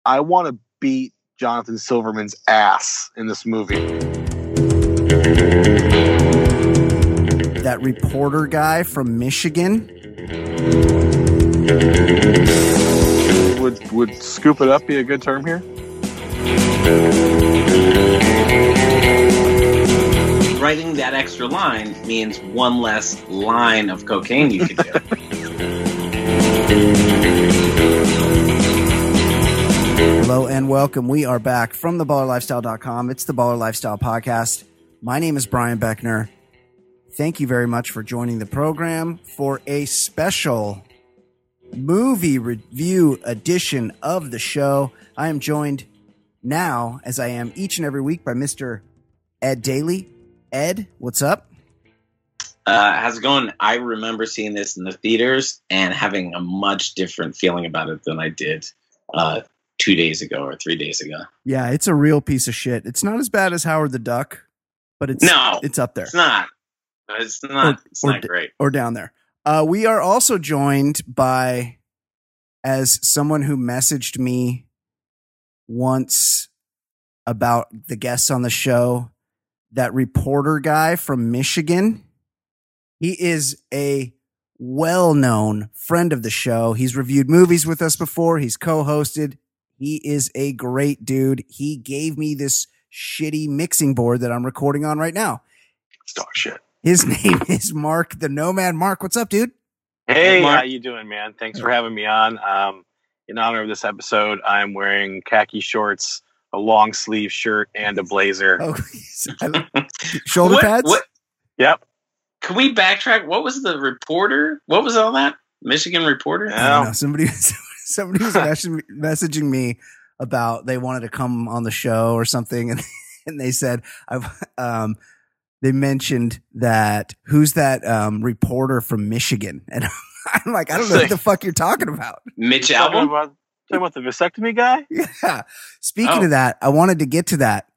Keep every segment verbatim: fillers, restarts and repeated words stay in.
I want to beat Jonathan Silverman's ass in this movie. That reporter guy from Michigan. Would would scoop it up be a good term here? Writing that extra line means one less line of cocaine you could do. Hello and welcome. We are back from the baller lifestyle dot com. It's the Baller Lifestyle Podcast. My name is Brian Beckner. Thank you very much for joining the program for a special movie review edition of the show. I am joined now, as I am each and every week, by Mister Ed Daly. Ed, what's up? Uh, how's it going? I remember seeing this in the theaters and having a much different feeling about it than I did uh, two days ago or three days ago. Yeah, it's a real piece of shit. It's not as bad as Howard the Duck, but it's no, it's up there. It's not. It's not. Or, it's or, not great. Or down there. Uh, we are also joined by, as someone who messaged me once about the guests on the show, that reporter guy from Michigan. He is a well-known friend of the show. He's reviewed movies with us before. He's co-hosted. He is a great dude. He gave me this shitty mixing board that I'm recording on right now. It's dog shit. His name is Mark the Nomad. Mark, what's up, dude? Hey, Mark. how you doing, man? Thanks for having me on. Um, in honor of this episode, I'm wearing khaki shorts, a long sleeve shirt, and a blazer. Oh, shoulder What- pads? what- Yep. Can we backtrack? What was the reporter? What was all that? Michigan reporter? I don't know. Somebody, somebody was messaging, messaging me about they wanted to come on the show or something, and and they said, I've, um, they mentioned that who's that um, reporter from Michigan, and I'm like, I don't know what the fuck you're talking about. Mitch Talking Albom? about, talking about the vasectomy guy? Yeah. Speaking Oh. of that, I wanted to get to that.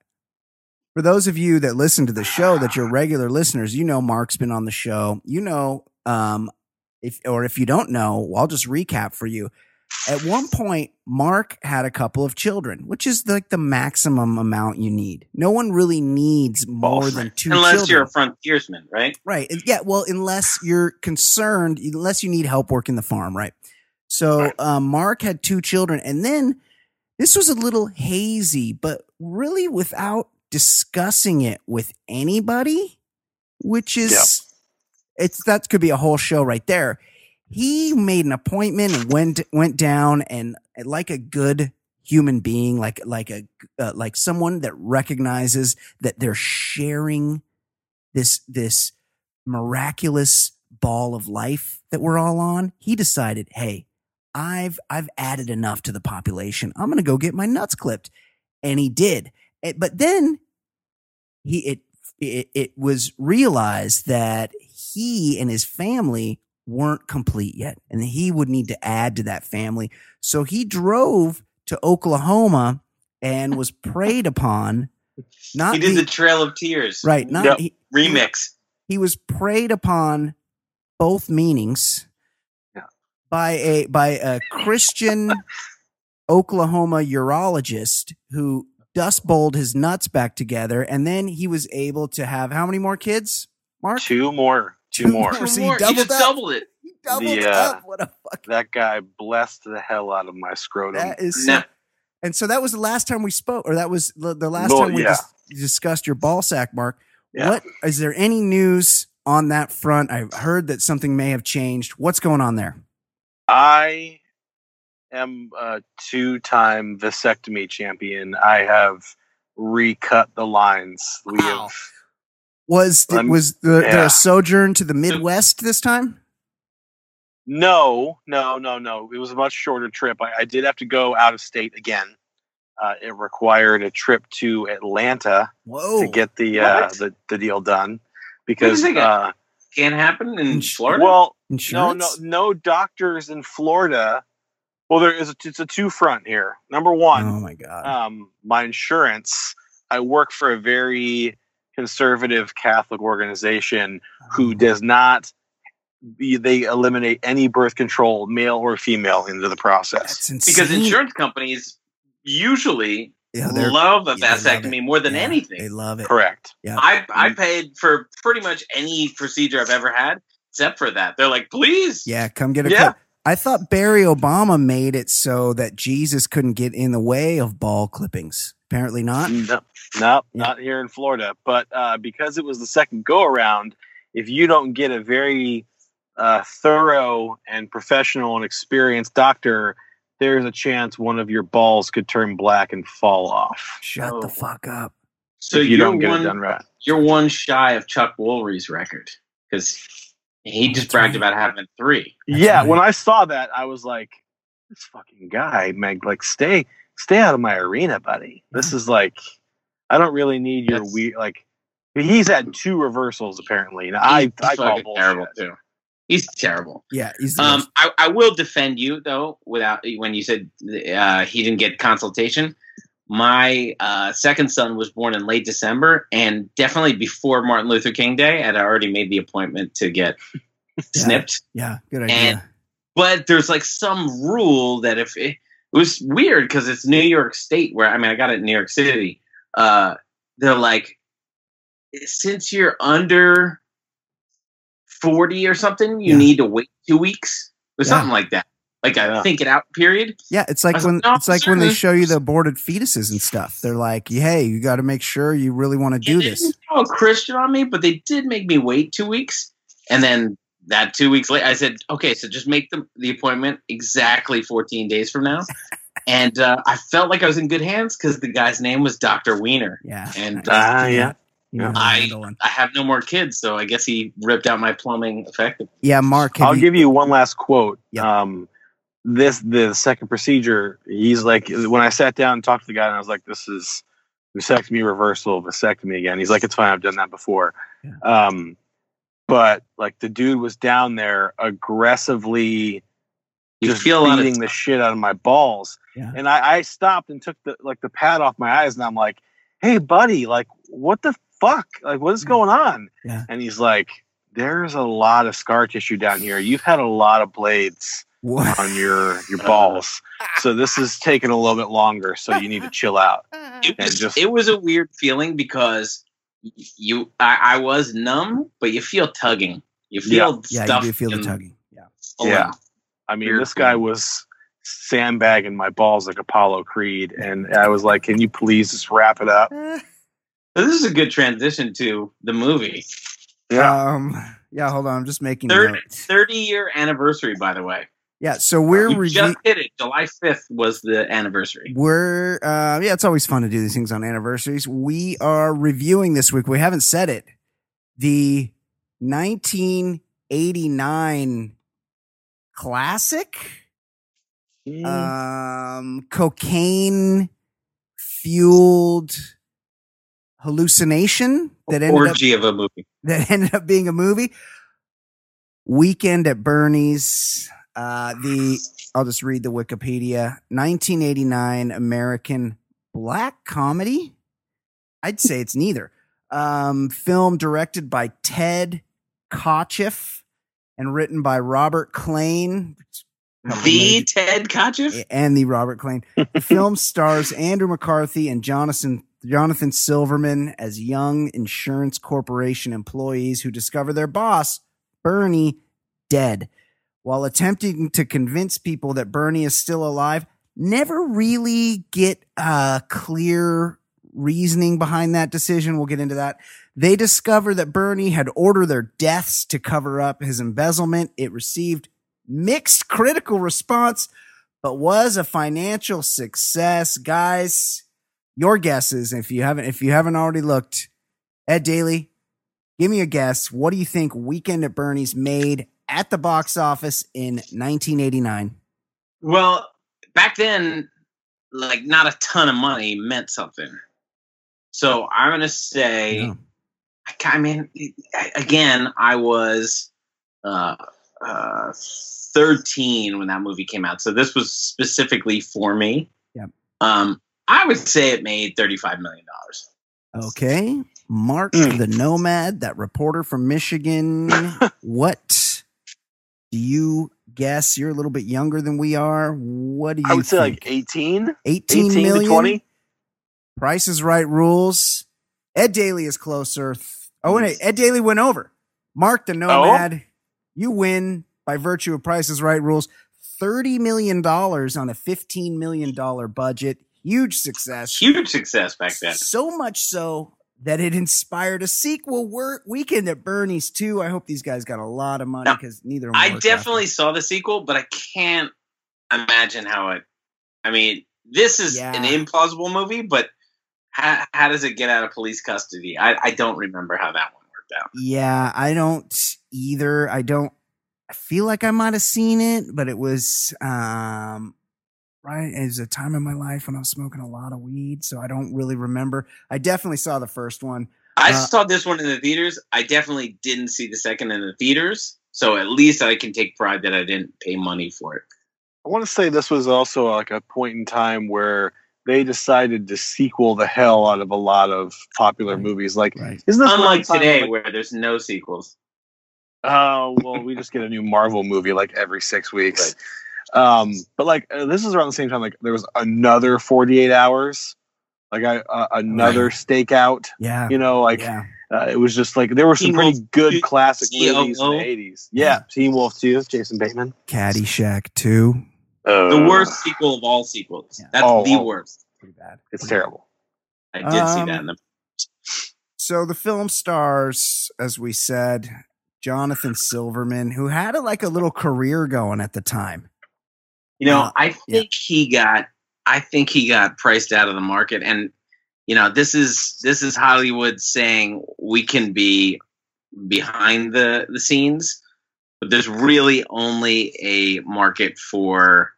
For those of you that listen to the show, that you're regular listeners, you know Mark's been on the show. You know, um, if or if you don't know, I'll just recap for you. At one point, Mark had a couple of children, which is like the maximum amount you need. No one really needs more False. than two Unless children. you're a frontiersman, right? Right. Yeah. Well, unless you're concerned, unless you need help working the farm. Right. So Right. Um, Mark had two children, and then this was a little hazy, but really without discussing it with anybody, which is, Yep. it's, that could be a whole show right there. He made an appointment and went, went down and like a good human being, like, like a, uh, like someone that recognizes that they're sharing this, this miraculous ball of life that we're all on. He decided, hey, I've, I've added enough to the population. I'm going to go get my nuts clipped. And he did. It- but then he, it, it, it was realized that he and his family weren't complete yet, and he would need to add to that family. So he drove to Oklahoma and was preyed upon. Not He did the, the Trail of Tears right. Not Yep. he, remix. he was preyed upon both meanings Yeah. by a by a Christian Oklahoma urologist who dust bowled his nuts back together, and then he was able to have how many more kids, Mark? Two more. Two, Two more. more. So Two he more. doubled he just up. doubled it. He doubled The, uh, up. What a fucking That guy blessed the hell out of my scrotum. that is. So, No. and so that was the last time we spoke, or that was the, the last Well, time we yeah. dis- discussed your ball sack, Mark. Yeah. What is there any news on that front? I've heard that something may have changed. What's going on there? I am a two-time vasectomy champion. I have recut the lines. We Wow. have Was Um, was the, there yeah. a sojourn to the Midwest this time? no, no, no, no. It was a much shorter trip. I, I did have to go out of state again. Uh, it required a trip to Atlanta Whoa! to get the uh, What? the the deal done because Wait a second. uh, Can't happen in In- Florida? well, no, Insurance? no, no doctors in Florida. Well, there is a, it's a two front here. Number one, Oh my god! um, my insurance. I work for a very conservative Catholic organization who does not. Be, they eliminate any birth control, male or female, into the process. That's insane. because insurance companies usually Yeah, they're- love a yeah, they love vasectomy it. more than Yeah, anything. They love it. Correct. Yeah. I I paid for pretty much any procedure I've ever had except for that. They're like, please. Yeah, come get a Yeah. clip. I thought Barry Obama made it so that Jesus couldn't get in the way of ball clippings. Apparently not. No, no, Yeah. not here in Florida. But uh, because it was the second go around, if you don't get a very uh, thorough and professional and experienced doctor, there's a chance one of your balls could turn black and fall off. Shut Oh. the fuck up. So if you you're don't get one, it done right. you're one shy of Chuck Woolery's record because he just That's bragged right. about having three. That's yeah, right. when I saw that, I was like, "This fucking guy, Meg, like stay, stay out of my arena, buddy. This is like, I don't really need your That's- weird like." He's had two reversals apparently. And I, He's I call fucking bullshit. terrible too. He's terrible. Yeah, he's the Um, worst. I, I will defend you though. Without when you said uh, he didn't get consultation, my uh, second son was born in late December, and definitely before Martin Luther King Day, I'd already made the appointment to get snipped. Yeah, good idea. And- But there's like some rule that if it, it was weird because it's New York State, where I mean I got it in New York City. Uh, they're like, since you're under forty or something, you Yeah. need to wait two weeks or Yeah. something like that, like a Yeah. think it out period. Yeah, it's I like was when like, no, it's like when they sir. show you the aborted fetuses and stuff. They're like, "Hey, you got to make sure you really want to do And they this." didn't throw a Christian on me, but they did make me wait two weeks, and then that two weeks later, I said, "Okay, so just make the the appointment exactly fourteen days from now." And uh, I felt like I was in good hands because the guy's name was Doctor Wiener. Yeah, And, Ah, yeah. You know how to I- handle one. I have no more kids, so I guess he ripped out my plumbing effectively. Yeah, Mark. have I'll you- give you one last quote. Yep. Um, this the second procedure. He's like, when I sat down and talked to the guy, and I was like, "This is vasectomy reversal, vasectomy again." He's like, "It's fine. I've done that before." Yeah. Um, but like the dude was down there aggressively You just feel a lot of beating the shit out of my balls, Yeah. and I, I stopped and took the like the pad off my eyes, and I'm like, "Hey, buddy, like, what the fuck? Like, what is going on?" Yeah. And he's like, "There's a lot of scar tissue down here. You've had a lot of blades What? on your your balls, so this is taking a little bit longer. So you need to chill out." It And was, just- it was a weird feeling because you I, I was numb, but you feel tugging. You feel Yeah, you stuff. do feel the in- tugging. Yeah. Yeah. I mean, Weird this guy feeling. was sandbagging my balls like Apollo Creed, and I was like, "Can you please just wrap it up?" So this is a good transition to the movie. Um. Yeah. Hold on. I'm just making Thirty notes. thirty year anniversary, by the way. Yeah. So we're We review- just hit it. July fifth was the anniversary. We're uh yeah, it's always fun to do these things on anniversaries. We are reviewing this week. We haven't said it. The nineteen eighty-nine classic Mm. um cocaine fueled hallucination that ended up Orgy of a movie. that ended up being a movie. Weekend at Bernie's. Uh, the I'll just read the Wikipedia. nineteen eighty-nine American black comedy. I'd say it's neither. Um, film directed by Ted Kotcheff and written by Robert Klein. The Ted Kotcheff? And the Robert Klein. The film stars Andrew McCarthy and Jonathan Jonathan Silverman as young insurance corporation employees who discover their boss, Bernie, dead. While attempting to convince people that Bernie is still alive, never really get a clear reasoning behind that decision. We'll get into that. They discover that Bernie had ordered their deaths to cover up his embezzlement. It received mixed critical response, but was a financial success. Guys, your guesses, if you haven't if you haven't already looked. Ed Daly, give me a guess. What do you think Weekend at Bernie's made at the box office in nineteen eighty-nine? Well, back then, like not a ton of money meant something. So I'm gonna say, Yeah. I, ca- I mean, I- again, I was uh, uh, thirteen when that movie came out, so this was specifically for me. Yep. Um, I would say it made thirty-five million dollars. Okay. Mark Mm. the Nomad, that reporter from Michigan. What do you guess. You're a little bit younger than we are. What do you I would say think? like eighteen, eighteen, eighteen million? to twenty. Price is Right rules. Ed Daly is closer. Oh, wait, Ed Daly went over. Mark the Nomad, oh? You win by virtue of Price is Right rules. thirty million dollars on a fifteen million dollars budget. Huge success. Huge success back then. So much so that it inspired a sequel. Work Weekend at Bernie's too. I hope these guys got a lot of money because neither of them I definitely out saw the sequel, but I can't imagine how it. I mean, this is Yeah. an implausible movie, but how, how does it get out of police custody? I, I don't remember how that one worked out. Yeah, I don't either. I don't. I feel like I might have seen it, but it was um, right. It was a time in my life when I was smoking a lot of weed, so I don't really remember. I definitely saw the first one. I Uh, saw this one in the theaters. I definitely didn't see the second in the theaters, so at least I can take pride that I didn't pay money for it. I want to say this was also like a point in time where they decided to sequel the hell out of a lot of popular Right. movies. Like, Right. isn't this Unlike around the time today, when, like, where there's no sequels. oh, well, we just get a new Marvel movie like every six weeks. Um, but like uh, this is around the same time. Like there was another forty-eight hours, like I, uh, another Right. Stakeout. Yeah, You know, like yeah. uh, it was just like there were some Teen pretty Wolf good two, classic T O O. movies in the eighties. Yeah, Teen Wolf two, Jason Bateman. Caddyshack two. Uh, The worst sequel of all sequels. Yeah. That's Oh, the oh. worst. Pretty bad. It's terrible. I did see Um, that in the. So the film stars, as we said, Jonathan Silverman, who had a, like a little career going at the time. You know, Uh, I think he got. I think he got priced out of the market, and you know, this is this is Hollywood saying we can be behind the the scenes, but there's really only a market for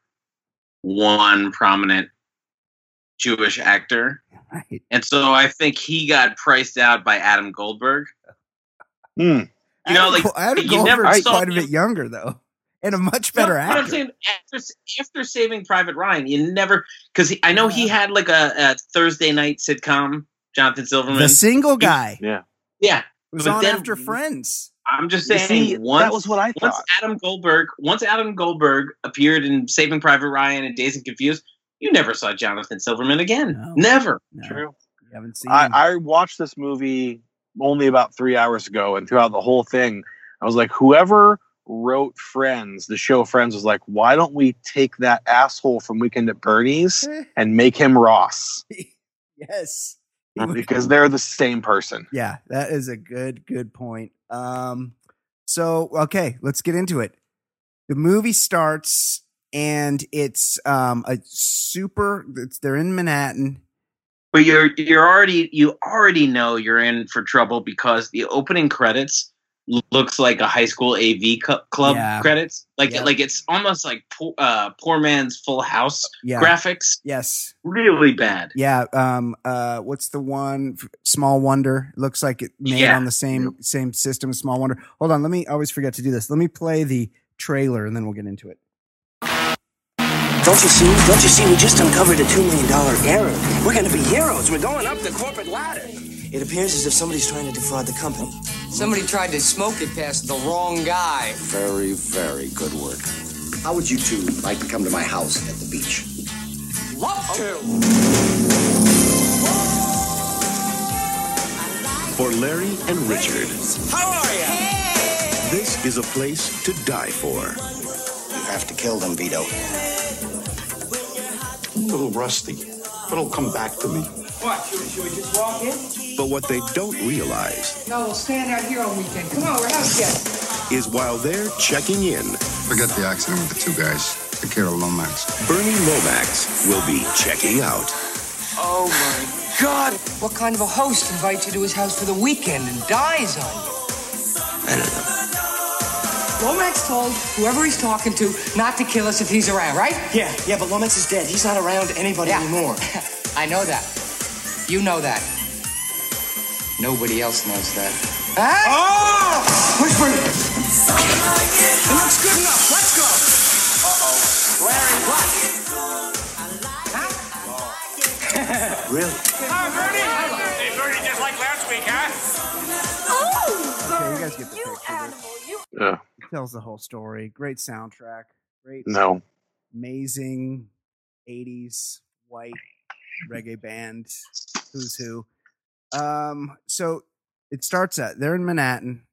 one prominent Jewish actor, Right. and so I think he got priced out by Adam Goldberg. Hmm. You know, Adam like Go- Adam you never Goldberg's saw quite a him- bit younger though, and a much better No, but I'm actor. saying after, after Saving Private Ryan, you never because I know he Yeah. had like a, a Thursday night sitcom. Jonathan Silverman, The single guy Yeah. yeah. was but on then- After Friends. I'm just You saying. see, once, that was what I once thought. Adam Goldberg, once Adam Goldberg appeared in Saving Private Ryan and Dazed and Confused, you never saw Jonathan Silverman again. No. Never. No, True. you haven't seen I, him. I watched this movie only about three hours ago, and throughout the whole thing, I was like, whoever wrote Friends, the show Friends, was like, why don't we take that asshole from Weekend at Bernie's and make him Ross? Yes. Because they're the same person. Yeah, that is a good, good point. Um, so okay, let's get into it. The movie starts and it's um a super. It's, they're in Manhattan. But you're you're already you already know you're in for trouble because the opening credits looks like a high school A V cu- club Yeah. credits. Like Yeah. like it's almost like poor, uh, poor man's Full House Yeah. graphics. Yes. Really bad. Yeah. Um. Uh. What's the one? Small Wonder. It looks like it made Yeah. on the same same system as Small Wonder. Hold on. Let me. I always forget to do this. Let me play the trailer and then we'll get into it. Don't you see? Don't you see? We just uncovered a two million dollar error. We're going to be heroes. We're going up the corporate ladder. It appears as if somebody's trying to defraud the company. Somebody tried to smoke it past the wrong guy. Very, very good work. How would you two like to come to my house at the beach? Love to. For Larry and Richard, How are you? this is a place to die for. You have to kill them, Vito. A little rusty, but it'll come back to me. What? Should, should we just walk in? But what they don't realize No, we'll stand out here on weekend. Come on, we're house guests. is while they're checking in, Forget the accident with the two guys. Take care of Lomax. Bernie Lomax will be checking out. Oh my God! What kind of a host invites you to his house for the weekend and dies on you? I don't know. Lomax told whoever he's talking to not to kill us if he's around, right? Yeah, yeah, but Lomax is dead. He's not around anybody Yeah. anymore. I know that. You know that. Nobody else knows that. Huh? Oh! Where's Bernie? It looks good enough. Let's go. Uh-oh. Larry, what? Really? Hey, Bernie, just like last week, huh? Okay, you guys get the picture. Yeah. Tells the whole story. Great soundtrack. Great, No. amazing eighties white reggae band. Who's who? Um, so it starts at they're in Manhattan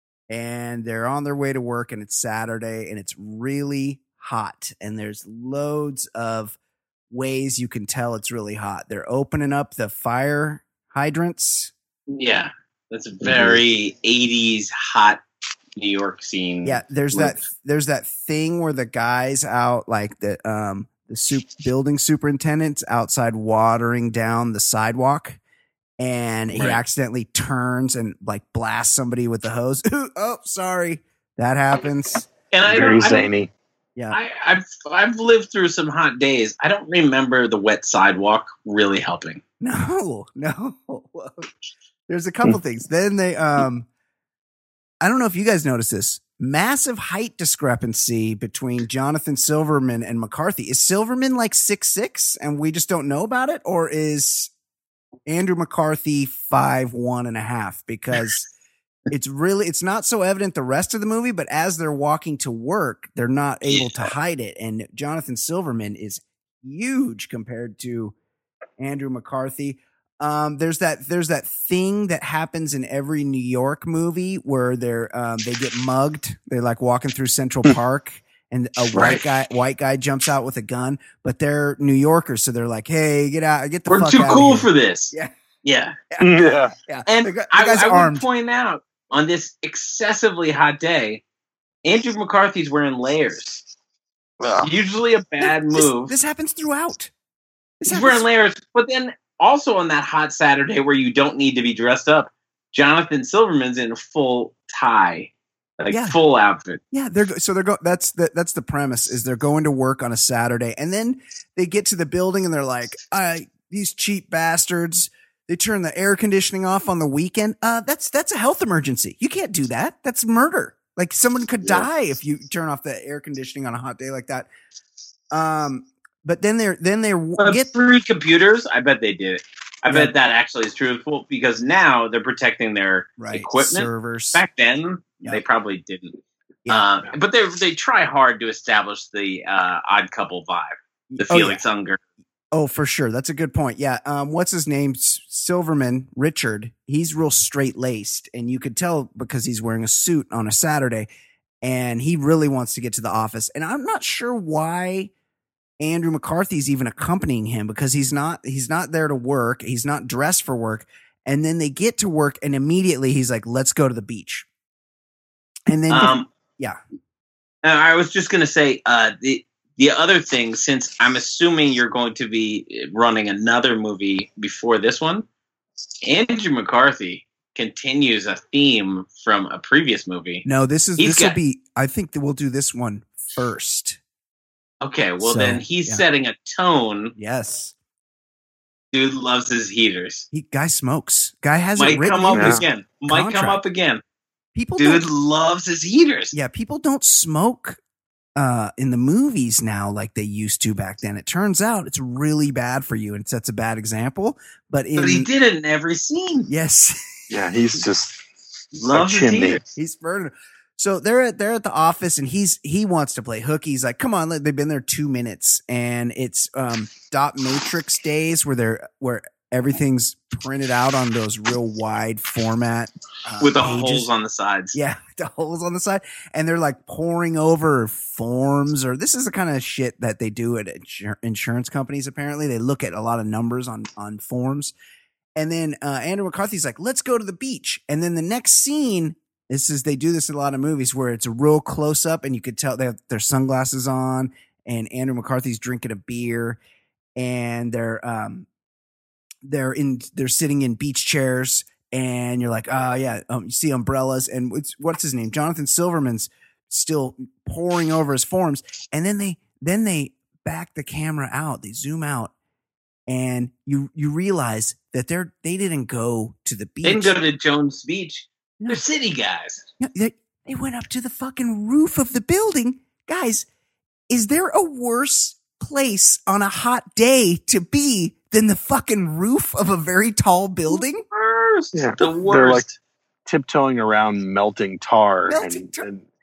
and they're on their way to work, and it's Saturday and it's really hot, and there's loads of ways you can tell it's really hot. They're opening up the fire hydrants. Yeah, that's a very eighties hot New York scene. Yeah, there's look. that there's that thing where the guys out, like the um the soup building superintendent's outside watering down the sidewalk, and he Right. accidentally turns and like blasts somebody with the hose. Oh, sorry, that happens. And I Very don't, I don't zany. Yeah, I, I've I've lived through some hot days. I don't remember the wet sidewalk really helping. no, no. There's a couple things. Then they um, I don't know if you guys noticed this. Massive height discrepancy between Jonathan Silverman and McCarthy. Is Silverman like six six and we just don't know about it? Or is Andrew McCarthy five one and a half? Because it's really, it's not so evident the rest of the movie, but as they're walking to work, they're not able to hide it. And Jonathan Silverman is huge compared to Andrew McCarthy. Um, there's that there's that thing that happens in every New York movie where they're um, they get mugged. They're like walking through Central Park, and a white Right. guy white guy jumps out with a gun, but they're New Yorkers, so they're like, "Hey, get out! Get the We're fuck too out cool of here." for this. Yeah, Yeah. Yeah. yeah. And the, guy- the I, guy's I armed. would point out on this excessively hot day, Andrew McCarthy's wearing layers. Usually a bad This- move. This, happens throughout. This He's happens- wearing layers, but then also on that hot Saturday where you don't need to be dressed up, Jonathan Silverman's in a full tie, like Yeah. full outfit. Yeah, they're go- so they're go. That's the that's the premise is they're going to work on a Saturday, and then they get to the building and they're like, "I these cheap bastards." They turn the air conditioning off on the weekend. Uh, that's that's a health emergency. You can't do that. That's murder. Like someone could Yeah. die if you turn off the air conditioning on a hot day like that. Um, but then they're then they But get free computers, I bet they did it. I Yeah. bet that actually is truthful because now they're protecting their right equipment. servers. Back then, Yeah. they probably didn't. Yeah. Uh, but they they try hard to establish the uh, Odd Couple vibe, the Oh, yeah. Felix Unger. Oh, for sure. That's a good point. Yeah. Um, what's his name? S- Silverman, Richard. He's real straight laced, and you could tell because he's wearing a suit on a Saturday, and he really wants to get to the office. And I'm not sure why Andrew McCarthy's even accompanying him because he's not he's not there to work. He's not dressed for work. And then they get to work, and immediately he's like, "Let's go to the beach." And then, Um, yeah, and I was just going to say uh, the the other thing, since I'm assuming you're going to be running another movie before this one, Andrew McCarthy continues a theme from a previous movie. no, this is He's this will got- be. I think that we'll do this one first. Okay, well So, then he's yeah. setting a tone. Yes. Dude loves his heaters. He guy smokes. Guy has it Might written come up in his again. Might come contract. up again. People Dude don't, loves his heaters. yeah, people don't smoke uh, in the movies now like they used to back then. It turns out it's really bad for you and it sets a bad example. But in But he did it in every scene. yes, Yeah, he's just Loves his chimney. heaters. he's burning. So they're at they're at the office and he's he wants to play hooky. He's like, come on, they've been there two minutes and it's um, dot matrix days where they're where everything's printed out on those real wide format uh, With the pages. holes on the sides. Yeah, the holes on the side. And they're like pouring over forms, or this is the kind of shit that they do at insur- insurance companies, apparently. They look at a lot of numbers on, on forms. And then uh, Andrew McCarthy's like, let's go to the beach. And then the next scene, this is, they do this in a lot of movies where it's a real close up and you could tell they have their sunglasses on and Andrew McCarthy's drinking a beer and they're, um, they're in, they're sitting in beach chairs. And you're like, oh yeah, um, you see umbrellas, and what's what's his name? Jonathan Silverman's still pouring over his forms, and then they then they back the camera out, they zoom out, and you you realize that they're they didn't go to the beach. They didn't go to Jones Beach. No. They're city guys. No, they, they went up to the fucking roof of the building, guys. Is there a worse place on a hot day to be than the fucking roof of a very tall building? Worst. Yeah, The they're worst. like tiptoeing around melting tar, Melting and, tar. and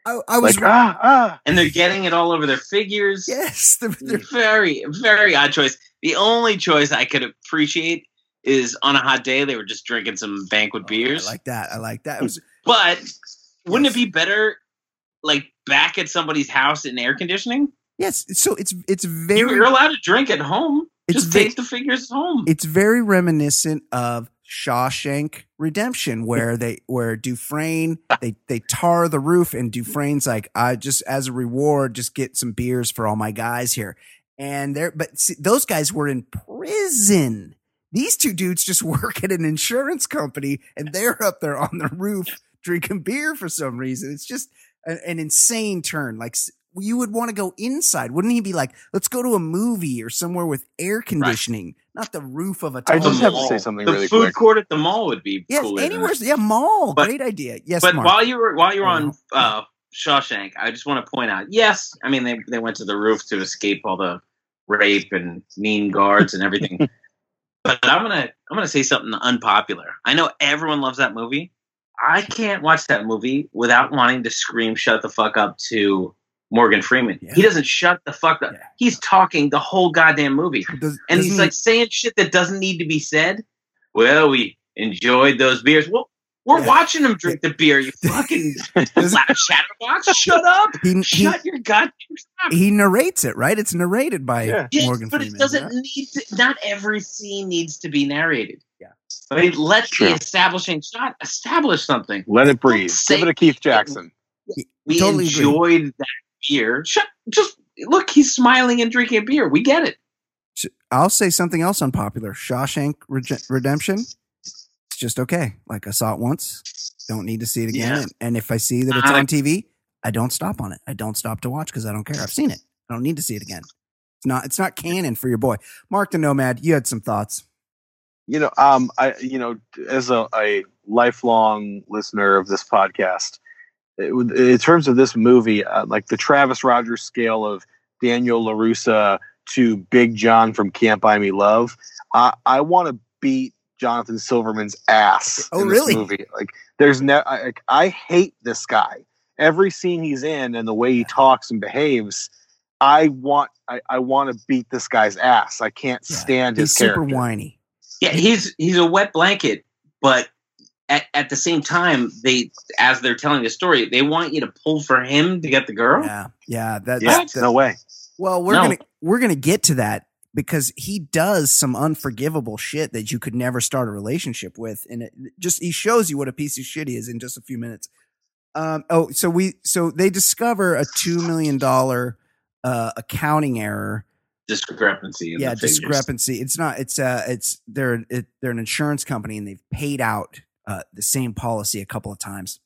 I, I was like ah ah, and they're getting it all over their figures. yes, they're, they're, Very, very odd choice. The only choice I could appreciate is on a hot day they were just drinking some banquet oh, beers. I like that. I like that. It was, But wouldn't Yes. it be better, like back at somebody's house in air conditioning? yes, so it's it's You- very You're allowed to drink at home. It's Just ve- take the figures home. it's very reminiscent of Shawshank Redemption, where they where Dufresne they they tar the roof, and Dufresne's like, I just as a reward just get some beers for all my guys here, and they're but see, those guys were in prison. These two dudes just work at an insurance company, and they're up there on the roof drinking beer for some reason. It's just an, an insane turn. Like s- you would want to go inside, wouldn't he? Be like, let's go to a movie or somewhere with air conditioning, not the roof of a. I tall just have to mall. say something the really food quick. court at the mall would be Yes, cooler. than anywhere. this. Yeah, mall. But- Great idea. Yes, But Mark. while you were while you were Oh, on no. uh, Shawshank, I just want to point out. Yes, I mean they they went to the roof to escape all the rape and mean guards and everything. But I'm gonna I'm gonna say something unpopular. I know everyone loves that movie. I can't watch that movie without wanting to scream "shut the fuck up" to Morgan Freeman. Yeah. He doesn't shut the fuck up. Yeah. He's talking the whole goddamn movie, Does- and doesn't he's he- like saying shit that doesn't need to be said. Well, we enjoyed those beers. Well, we're Yeah. watching him drink the beer. You fucking Doesn't- loud chatterbox. Shut up. he, he, Shut your goddamn mouth. he narrates it, right? It's narrated by Yeah. Yes, Morgan but Freeman. it doesn't yeah? need to. Not every scene needs to be narrated. Yeah. I mean, let True. the establishing shot establish something. Let it breathe. Say- Give it to Keith Jackson. We Totally agree. enjoyed that beer. Shut. Just look. He's smiling and drinking beer. We get it. I'll say something else unpopular. Shawshank Rege- Redemption. It's just okay. Like I saw it once. Don't need to see it again. Yeah. And, and if I see that it's Uh, on T V, I don't stop on it. I don't stop to watch because I don't care. I've seen it. I don't need to see it again. It's not. It's not canon for your boy, Mark the Nomad. You had some thoughts. You know, um, I you know, as a, a lifelong listener of this podcast, it, would- in terms of this movie, uh, like the Travis Rogers scale of Daniel LaRussa to Big John from Can't Buy Me Love, I I want to beat Jonathan Silverman's ass. Oh, in this really? movie, like there's no, I, like, I hate this guy. Every scene he's in and the way he talks and behaves, I want I, I want to beat this guy's ass. I can't Yeah. stand He's his super character. whiny. Yeah, he's he's a wet blanket, but at, at the same time, they as they're telling the story, they want you to pull for him to get the girl. Yeah, yeah. That, Yeah, that- no way. Well, we're No. gonna we're gonna get to that because he does some unforgivable shit that you could never start a relationship with, and it just he shows you what a piece of shit he is in just a few minutes. Um, oh, so we so they discover a two million dollar uh, accounting error. Discrepancy. In Yeah, the figures. discrepancy. It's not. It's uh. It's they're it, they're an insurance company and they've paid out uh, the same policy a couple of times,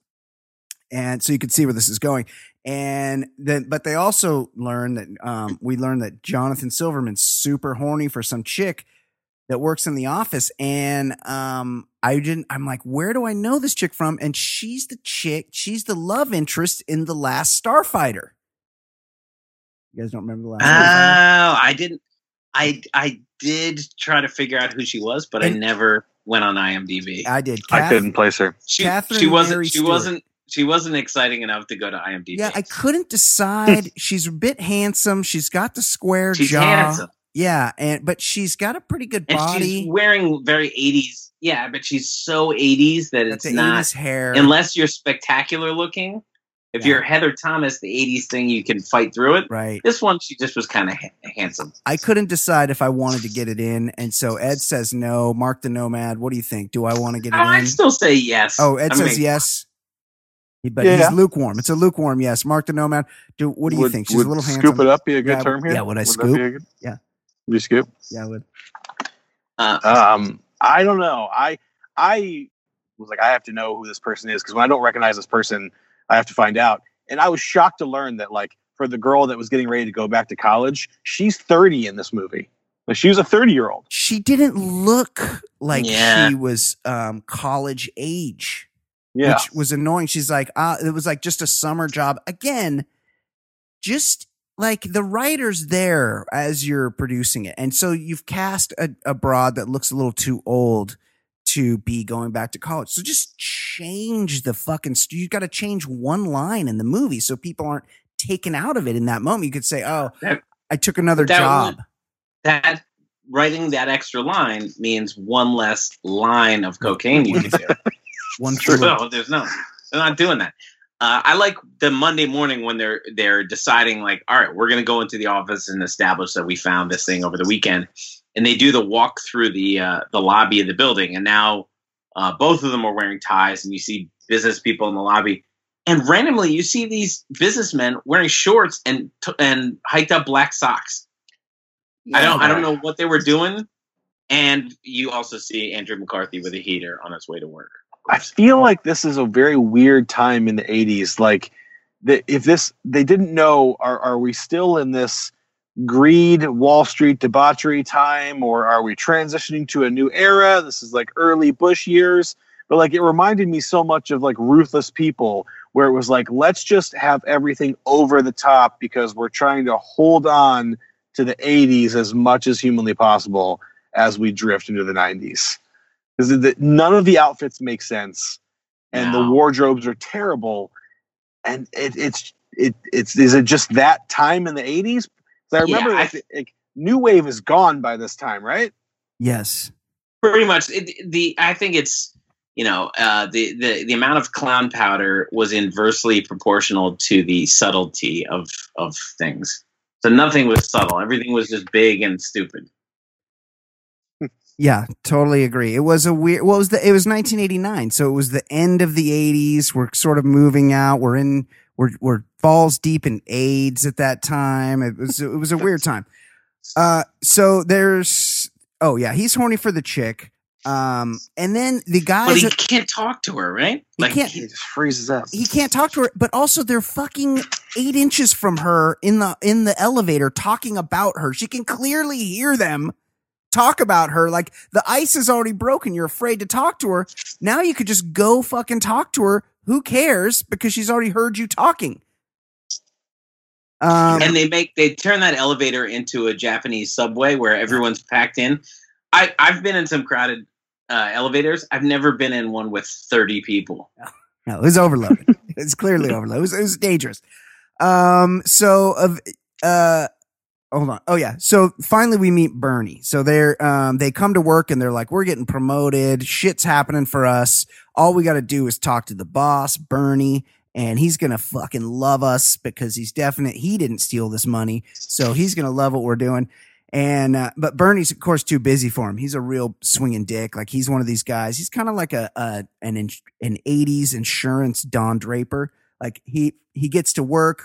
and so you can see where this is going. And then, but they also learn that um, we learned that Jonathan Silverman's super horny for some chick that works in the office, and um, I didn't. I'm like, where do I know this chick from? And she's the chick. She's the love interest in the last Starfighter. You guys don't remember the last? Oh, Starfighter? I didn't. I I did try to figure out who she was, but I And- never went on IMDb. I did. I Kath- couldn't place her. She, Catherine she wasn't. Mary She Stewart. wasn't. She wasn't exciting enough to go to IMDb. Yeah, I couldn't decide. She's a bit handsome. She's got the square She's jaw. handsome, Yeah, and but she's got a pretty good and body. she's wearing very eighties. Yeah, but she's so eighties that Got it's the not. eighties hair. Unless you're spectacular looking. If Yeah. you're Heather Thomas, the eighties thing, you can fight through it. Right. This one, she just was kind of ha- handsome. I couldn't decide if I wanted to get it in, and so Ed says no. Mark the Nomad, what do you think? Do I want to get it I in? still say yes. Oh, Ed I says mean, yes. He- But Yeah. he's lukewarm. It's a lukewarm yes. Mark the Nomad. Do what do you Would- think? She's would a little scoop handsome. it up be a good Yeah, term here? yeah, would I that scoop? be a good- Yeah. Would you scoop? Yeah, I would. Uh, Um, I don't know. I I was like, I have to know who this person is because when I don't recognize this person, I have to find out. And I was shocked to learn that, like, for the girl that was getting ready to go back to college, she's thirty in this movie. Like, she was a thirty-year-old. She didn't look like Yeah. she was um, college age. Yeah. Which was annoying. She's like, uh, it was like just a summer job. Again, just like the writer's there as you're producing it. And so you've cast a, a broad that looks a little too old to be going back to college. So just change the fucking, st- you got to change one line in the movie so people aren't taken out of it in that moment. You could say, oh, that, I took another that job. One, that writing that extra line means one less line of cocaine you can do. One fewer. No, there's no, they're not doing that. Uh, I like the Monday morning when they're they're deciding like, all right, we're going to go into the office and establish that we found this thing over the weekend, and they do the walk through the uh, the lobby of the building, and now uh, both of them are wearing ties, and you see business people in the lobby, and randomly you see these businessmen wearing shorts and t- and hiked up black socks. Yeah, I don't I don't know what they were doing, and you also see Andrew McCarthy with a heater on his way to work. I feel like this is a very weird time in the eighties. Like, the, if this, they didn't know, are are we still in this greed, Wall Street debauchery time, or are we transitioning to a new era? This is like early Bush years. But like, it reminded me so much of like Ruthless People, where it was like, let's just have everything over the top because we're trying to hold on to the eighties as much as humanly possible as we drift into the nineties. Because none of the outfits make sense, and no. the wardrobes are terrible. And it, it's it it's is it just that time in the eighties? I remember, yeah, like, I, like, New Wave is gone by this time, right? Yes, pretty much. It, the I think it's you know uh, the the the amount of clown powder was inversely proportional to the subtlety of of things. So nothing was subtle. Everything was just big and stupid. Yeah, totally agree. It was a weird. Well, it was the it was nineteen eighty-nine, so it was the end of the eighties. We're sort of moving out. We're in. We're we're balls deep in AIDS at that time. It was it was a weird time. Uh, so there's oh yeah, he's horny for the chick. Um, and then the guys. But he are, can't talk to her, right? He like can't. He just freezes up. He can't talk to her. But also, they're fucking eight inches from her in the in the elevator, talking about her. She can clearly hear them talk about her. Like, the ice is already broken. You're afraid to talk to her. Now you could just go fucking talk to her. Who cares? Because she's already heard you talking. Um, and they make they turn that elevator into a Japanese subway where everyone's packed in. I, I've been in some crowded uh, elevators. I've never been in one with thirty people. No, it was overloaded. It's clearly overloaded. It was, it was dangerous. Um, so of uh. Hold on. Oh yeah. So finally we meet Bernie. So they're, um, they come to work and they're like, we're getting promoted. Shit's happening for us. All we got to do is talk to the boss, Bernie, and he's going to fucking love us because he's definite. He didn't steal this money. So he's going to love what we're doing. And, uh, but Bernie's of course too busy for him. He's a real swinging dick. Like, he's one of these guys. He's kind of like a, a, an, an eighties insurance Don Draper. Like, he, he gets to work.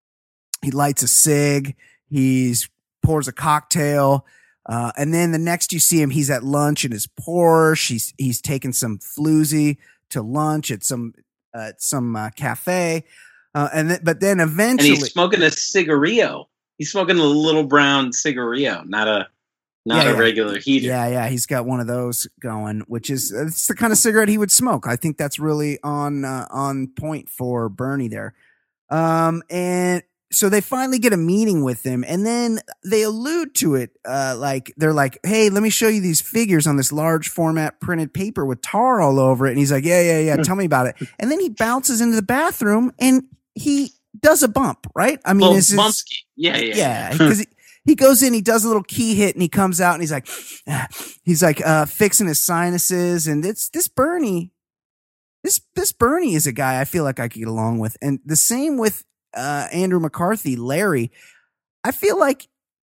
He lights a cig. He's pours a cocktail. Uh, and then the next you see him, he's at lunch in his Porsche. He's, he's taking some floozy to lunch at some, uh, at some, uh, cafe. Uh, and then, but then eventually. And he's smoking a cigarillo. He's smoking a little brown cigarillo, not a, not yeah, a yeah. regular heater. Yeah. Yeah. He's got one of those going, which is, it's the kind of cigarette he would smoke. I think that's really on, uh, on point for Bernie there. Um, and, So they finally get a meeting with him, and then they allude to it. Uh, like, they're like, hey, let me show you these figures on this large format printed paper with tar all over it. And he's like, yeah, yeah, yeah. Tell me about it. And then he bounces into the bathroom and he does a bump, right? I mean, Little it's bumpski. Yeah, yeah. Yeah. Because he, he goes in, he does a little key hit, and he comes out and he's like, ah, he's like, uh, fixing his sinuses. And it's this Bernie, this, this Bernie is a guy I feel like I could get along with. And the same with, Uh, Andrew McCarthy, Larry. I feel like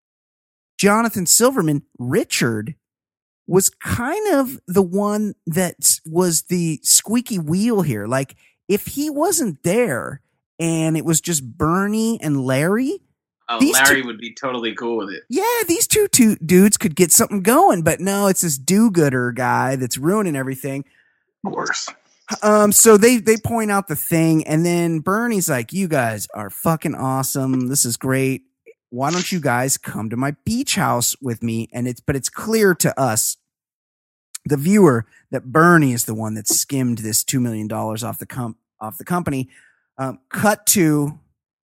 Jonathan Silverman, Richard, was kind of the one that was the squeaky wheel here. Like, if he wasn't there and it was just Bernie and Larry, oh, these Larry two, would be totally cool with it. Yeah, these two, two dudes could get something going, but no, it's this do-gooder guy that's ruining everything. Worse. Um, so they, they point out the thing, and then Bernie's like, you guys are fucking awesome. This is great. Why don't you guys come to my beach house with me? And it's, but it's clear to us, the viewer, that Bernie is the one that skimmed this two million dollars off the comp, off the company. Um, cut to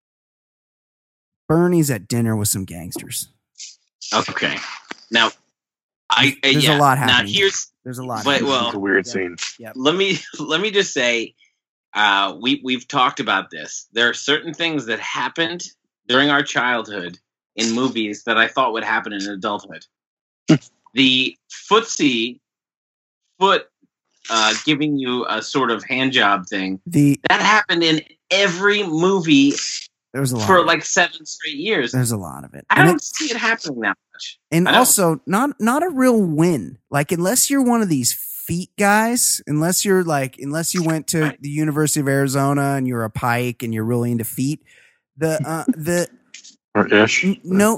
Bernie's at dinner with some gangsters. Okay. Now, I, uh, There's yeah. a lot Now happening. here's, There's a lot. But of well, It's a weird Yep. scene. Yep. let me let me just say, uh, we we've talked about this. There are certain things that happened during our childhood in movies that I thought would happen in adulthood. The footsie foot uh, giving you a sort of hand job thing the that happened in every movie there's a lot for of it. like seven straight years. There's a lot of it. I And don't it- see it happening that much. And I know. also not not a real win. Like unless you're one of these feet guys, unless you're like unless you went to Right. the University of Arizona and you're a Pike and you're really into feet, the uh the Or ish. n- no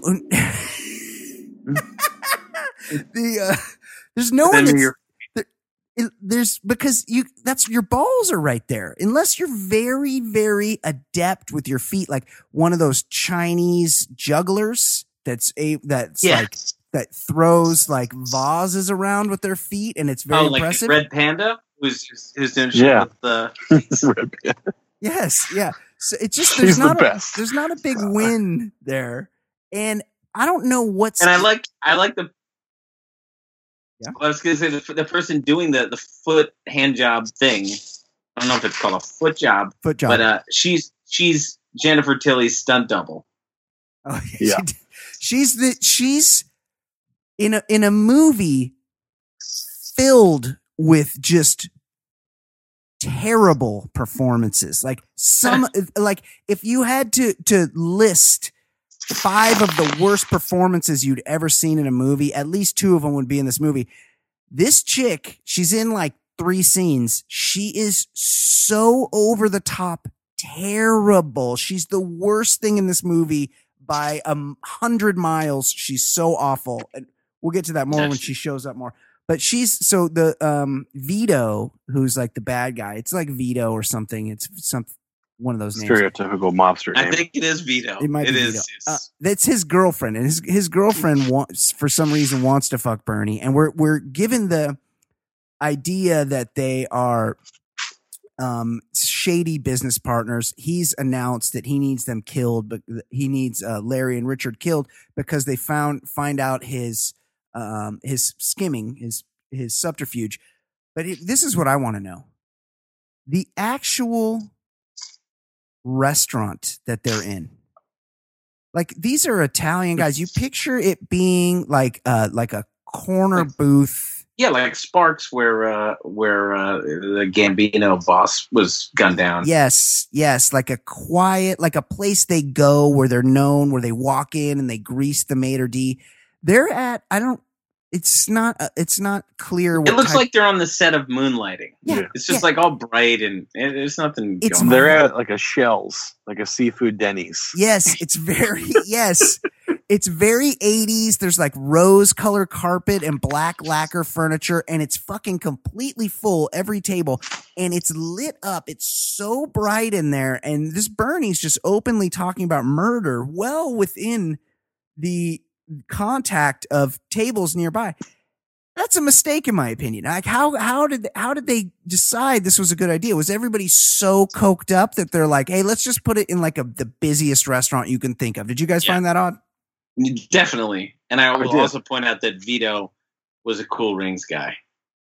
the uh there's no Then one that's, you're- there- it- there's because you that's your balls are right there unless you're very very adept with your feet, like one of those Chinese jugglers that's a that's Yeah. like that throws like vases around with their feet, and it's very Oh, like impressive. Red Panda, who's who's doing shit Yeah. with the. Yes, yeah. So it's just He's there's the not a, best. there's not a big win there, and I don't know what's And I like I like the. Yeah. I was gonna say the, the person doing the the foot hand job thing. I don't know if it's called a foot job, foot job. but uh, she's she's Jennifer Tilly's stunt double. Oh, Yeah. she, she's the she's in a in a movie filled with just terrible performances. Like some like if you had to to list five of the worst performances you'd ever seen in a movie, at least two of them would be in this movie. This chick, she's in like three scenes. She is so over the top terrible. She's the worst thing in this movie by a hundred miles. She's so awful. And we'll get to that more when she shows up more. But she's so the um Vito, who's like the bad guy. It's like Vito or something. It's some one of those names. Stereotypical mobster I name. think it is Vito. It might It be is. Vito. It's- Uh, that's his girlfriend, and his his girlfriend wants for some reason wants to fuck Bernie, and we're we're given the idea that they are um shady business partners. He's announced that he needs them killed, but he needs uh, Larry and Richard killed because they found find out his um his skimming, his his subterfuge. But it, this is what I want to know: the actual restaurant that they're in. Like these are Italian guys. You picture it being like uh like a corner booth. Yeah, like Sparks, where uh, where uh, the Gambino boss was gunned down. Yes, yes, like a quiet, like a place they go where they're known, where they walk in and they grease the maitre d'. They're at. I don't. It's not. Uh, it's not clear. What It looks type- like they're on the set of Moonlighting. Yeah, It's just yeah. like all bright and, and there's nothing It's going They're on. at like a Shell's, like a seafood Denny's. Yes, it's very yes. It's very eighties. There's like rose color carpet and black lacquer furniture, and it's fucking completely full every table, and it's lit up. It's so bright in there, and this Bernie's just openly talking about murder well within the contact of tables nearby. That's a mistake, in my opinion. Like how how did how did they decide this was a good idea? Was everybody so coked up that they're like, hey, let's just put it in like a the busiest restaurant you can think of? Did you guys Yeah. find that odd? Definitely. And I will did. also point out that Vito was a Cool Rings guy.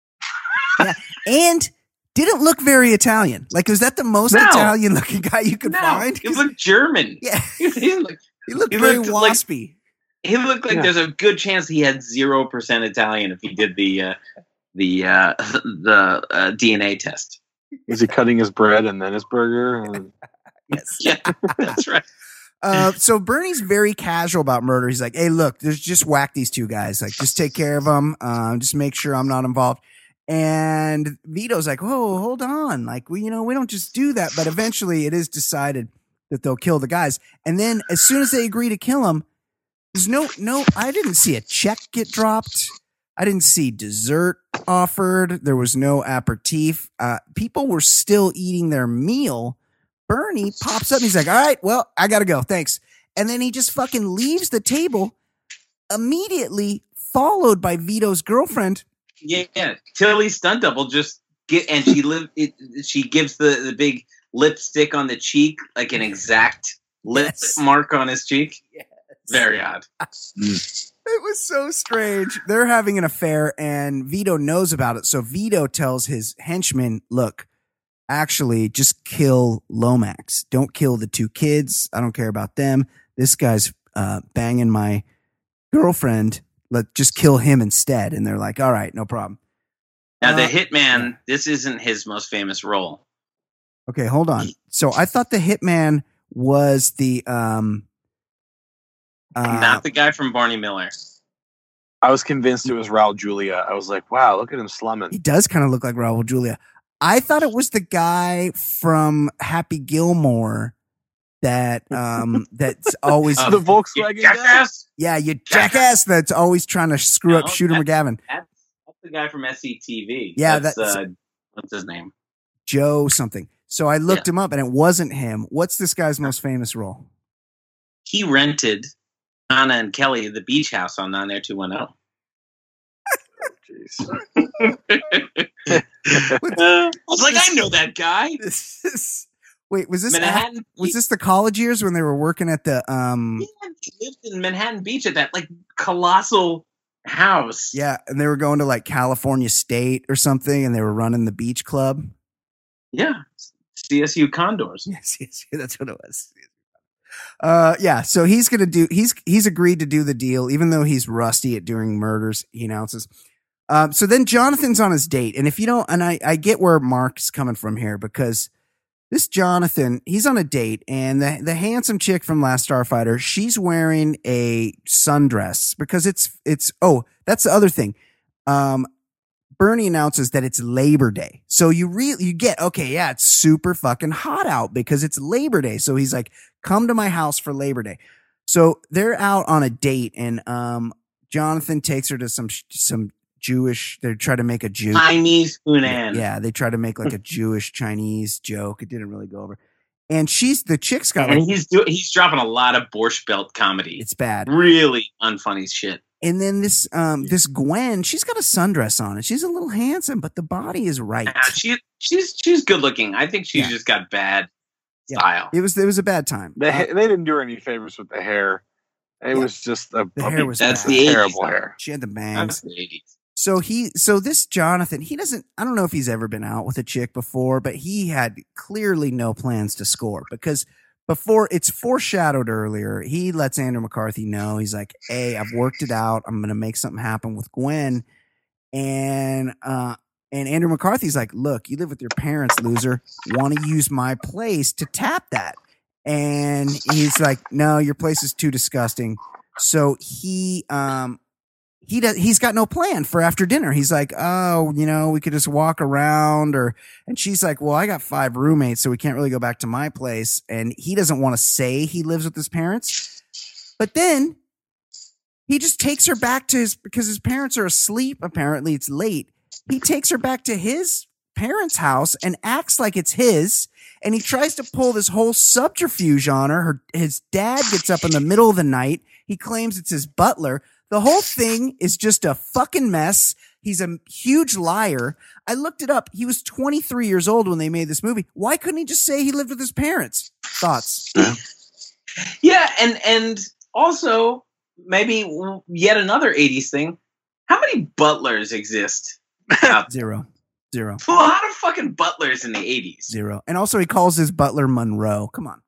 And didn't look very Italian. Like, was that the most No. Italian looking guy you could No, find? he looked German. Yeah, he looked, he looked he very looked like- waspy. he looked like Yeah. there's a good chance he had zero percent Italian if he did the uh, the uh, the uh, D N A test. Was he cutting his bread and then his burger? And Yes. Yeah, that's right. Uh, so Bernie's very casual about murder. He's like, "Hey, look, there's just whack these two guys. Like, just take care of them. Um, just make sure I'm not involved." And Vito's like, "Whoa, hold on. Like, we, you know, we don't just do that." But eventually, it is decided that they'll kill the guys. And then, as soon as they agree to kill him, there's no, no. I didn't see a check get dropped. I didn't see dessert offered. There was no aperitif. Uh, people were still eating their meal. Bernie pops up and he's like, all right, well, I gotta go. Thanks. And then he just fucking leaves the table, immediately followed by Vito's girlfriend. Yeah, yeah. Tilly's stunt double just get, and she live. It, she gives the, the big lipstick on the cheek, like an exact lip Yes. mark on his cheek. Yes. Very odd. It was so strange. They're having an affair and Vito knows about it. So Vito tells his henchmen, look, actually just kill Lomax. Don't kill the two kids. I don't care about them. This guy's uh, banging my girlfriend. Let just kill him instead. And they're like, all right, no problem. Now, the Uh, hitman, this isn't his most famous role. Okay, hold on. So I thought the hitman was the um uh, Not the guy from Barney Miller. I was convinced it was Raul Julia. I was like, wow, look at him slumming. he does kind of look like Raul Julia. I thought it was the guy from Happy Gilmore that um that's always Oh, the Volkswagen guy? Jackass? yeah, you jackass that's always trying to screw up No, Shooter that- McGavin. That's, that's the guy from S C T V. Yeah, that's, that's- uh, what's his name? Joe something. So I looked him up and it wasn't him. What's this guy's most famous role? He rented Anna and Kelly the beach house on nine oh two one oh. Jeez. I was like, I know that guy. This is, wait, was this Manhattan. af- was this the college years when they were working at the um Yeah, he lived in Manhattan Beach at that like colossal house. yeah, and they were going to like California State or something and they were running the beach club. Yeah. C S U Condors. Yes, yes, that's what it was. Uh, yeah. So he's gonna do. He's he's agreed to do the deal, even though he's rusty at doing murders. He announces. Um, so then Jonathan's on his date, and if you don't, and I I get where Mark's coming from here because this Jonathan, he's on a date, and the the handsome chick from Last Starfighter, she's wearing a sundress because it's it's oh that's the other thing. Um, Bernie announces that it's Labor Day. So you really, you get, okay, yeah, it's super fucking hot out because it's Labor Day. So he's like, come to my house for Labor Day. So they're out on a date and, um, Jonathan takes her to some, some Jewish, they try to make a Jew. Chinese Hunan. Yeah. They try to make like a Jewish Chinese joke. It didn't really go over. And she's, the chick's got And like, he's doing he's dropping a lot of Borscht Belt comedy. it's bad. Really unfunny shit. And then this, um, this Gwen, she's got a sundress on and she's a little handsome, but the body is right. Yeah, she she's she's good looking. I think she's Yeah. just got bad Yeah. style. It was, it was a bad time. They, Uh, they didn't do her any favors with the hair. It Yeah. was just a, The a hair big- was That's bad. the eighties, terrible though. hair. She had the That's bangs. the eighties. So he, so this Jonathan, he doesn't, I don't know if he's ever been out with a chick before, but he had clearly no plans to score because before it's foreshadowed earlier, he lets Andrew McCarthy know. He's like, hey, I've worked it out. I'm going to make something happen with Gwen. And, uh, and Andrew McCarthy's like, look, you live with your parents, loser. Want to use my place to tap that. And he's like, no, your place is too disgusting. So he, um, he does, he's got no plan for after dinner. He's like, oh, you know, we could just walk around or, and she's like, well, I got five roommates, so we can't really go back to my place. And he doesn't want to say he lives with his parents, but then he just takes her back to his, because his parents are asleep. Apparently it's late. He takes her back to his parents' house and acts like it's his. And he tries to pull this whole subterfuge on her. Her, his dad gets up in the middle of the night. He claims it's his butler. The whole thing is just a fucking mess. He's a huge liar. I looked it up. He was twenty-three years old when they made this movie. Why couldn't he just say he lived with his parents? Thoughts? Yeah, and and also maybe yet another eighties thing. How many butlers exist? out Zero. Zero. there? A lot of fucking butlers in the eighties. Zero. And also he calls his butler Monroe. Come on.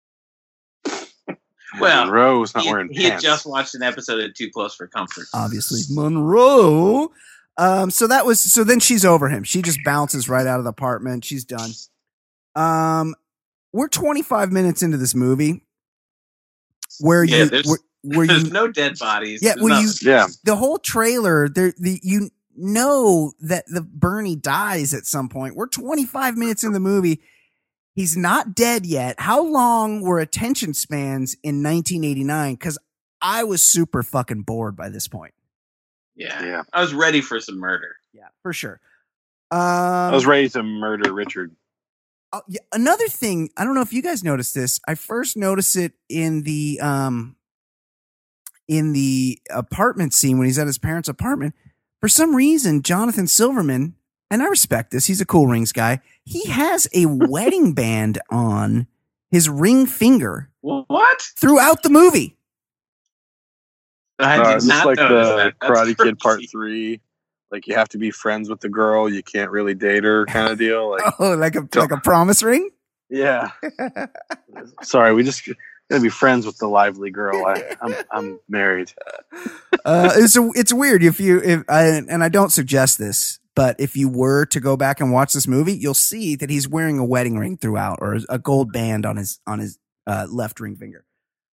Well, Monroe's not he, wearing he had pants. just watched an episode of Too Close for Comfort. Obviously. Monroe. Um, so that was, so then she's over him. She just bounces right out of the apartment. She's done. Um, we're twenty-five minutes into this movie where Yeah, you, there's- where, where There's you, no dead bodies. yeah, There's well, you, nothing. Yeah. the whole trailer there, the, you know that the Bernie dies at some point. We're twenty-five minutes in the movie. He's not dead yet. How long were attention spans in nineteen eighty-nine? Cause I was super fucking bored by this point. Yeah. Yeah. I was ready for some murder. Yeah, for sure. Um, I was ready to murder Richard. Oh, yeah, another thing, I don't know if you guys noticed this. I first noticed it in the um in the apartment scene when he's at his parents' apartment. For some reason, Jonathan Silverman, and I respect this, he's a Cool Rings guy. He has a wedding band on his ring finger What? throughout the movie. I Uh, did is this not like notice the that. That's Karate Kid Part crazy. Three? Like you have to be friends with the girl, you can't really date her, kind of deal. Like, Oh, like a like a promise ring? yeah. Sorry, we just gotta be friends with the lively girl. I, I'm I'm married. uh, it's a, it's weird if you if I and I don't suggest this, but if you were to go back and watch this movie, you'll see that he's wearing a wedding ring throughout, or a gold band on his on his uh, left ring finger.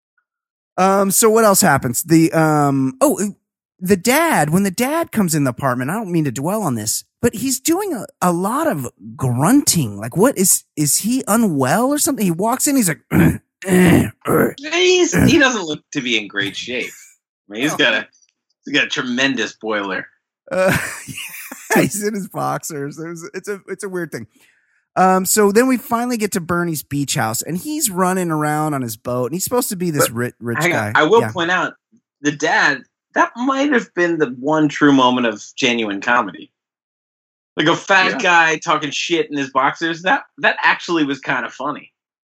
Um. So what else happens? The um. Oh, the dad. When the dad comes in the apartment, I don't mean to dwell on this, but he's doing a, a lot of grunting. Like, what is is he unwell or something? He walks in, he's like. He's, he doesn't look to be in great shape. I mean, he's got a he's got a tremendous boiler. Uh, yeah, he's in his boxers. It was, it's a it's a weird thing. Um, so then we finally get to Bernie's beach house, and he's running around on his boat, and he's supposed to be this But rich, rich Hang guy. on, I will Yeah. point out the dad. That might have been the one true moment of genuine comedy. Like a fat Yeah. guy talking shit in his boxers. That that actually was kind of funny.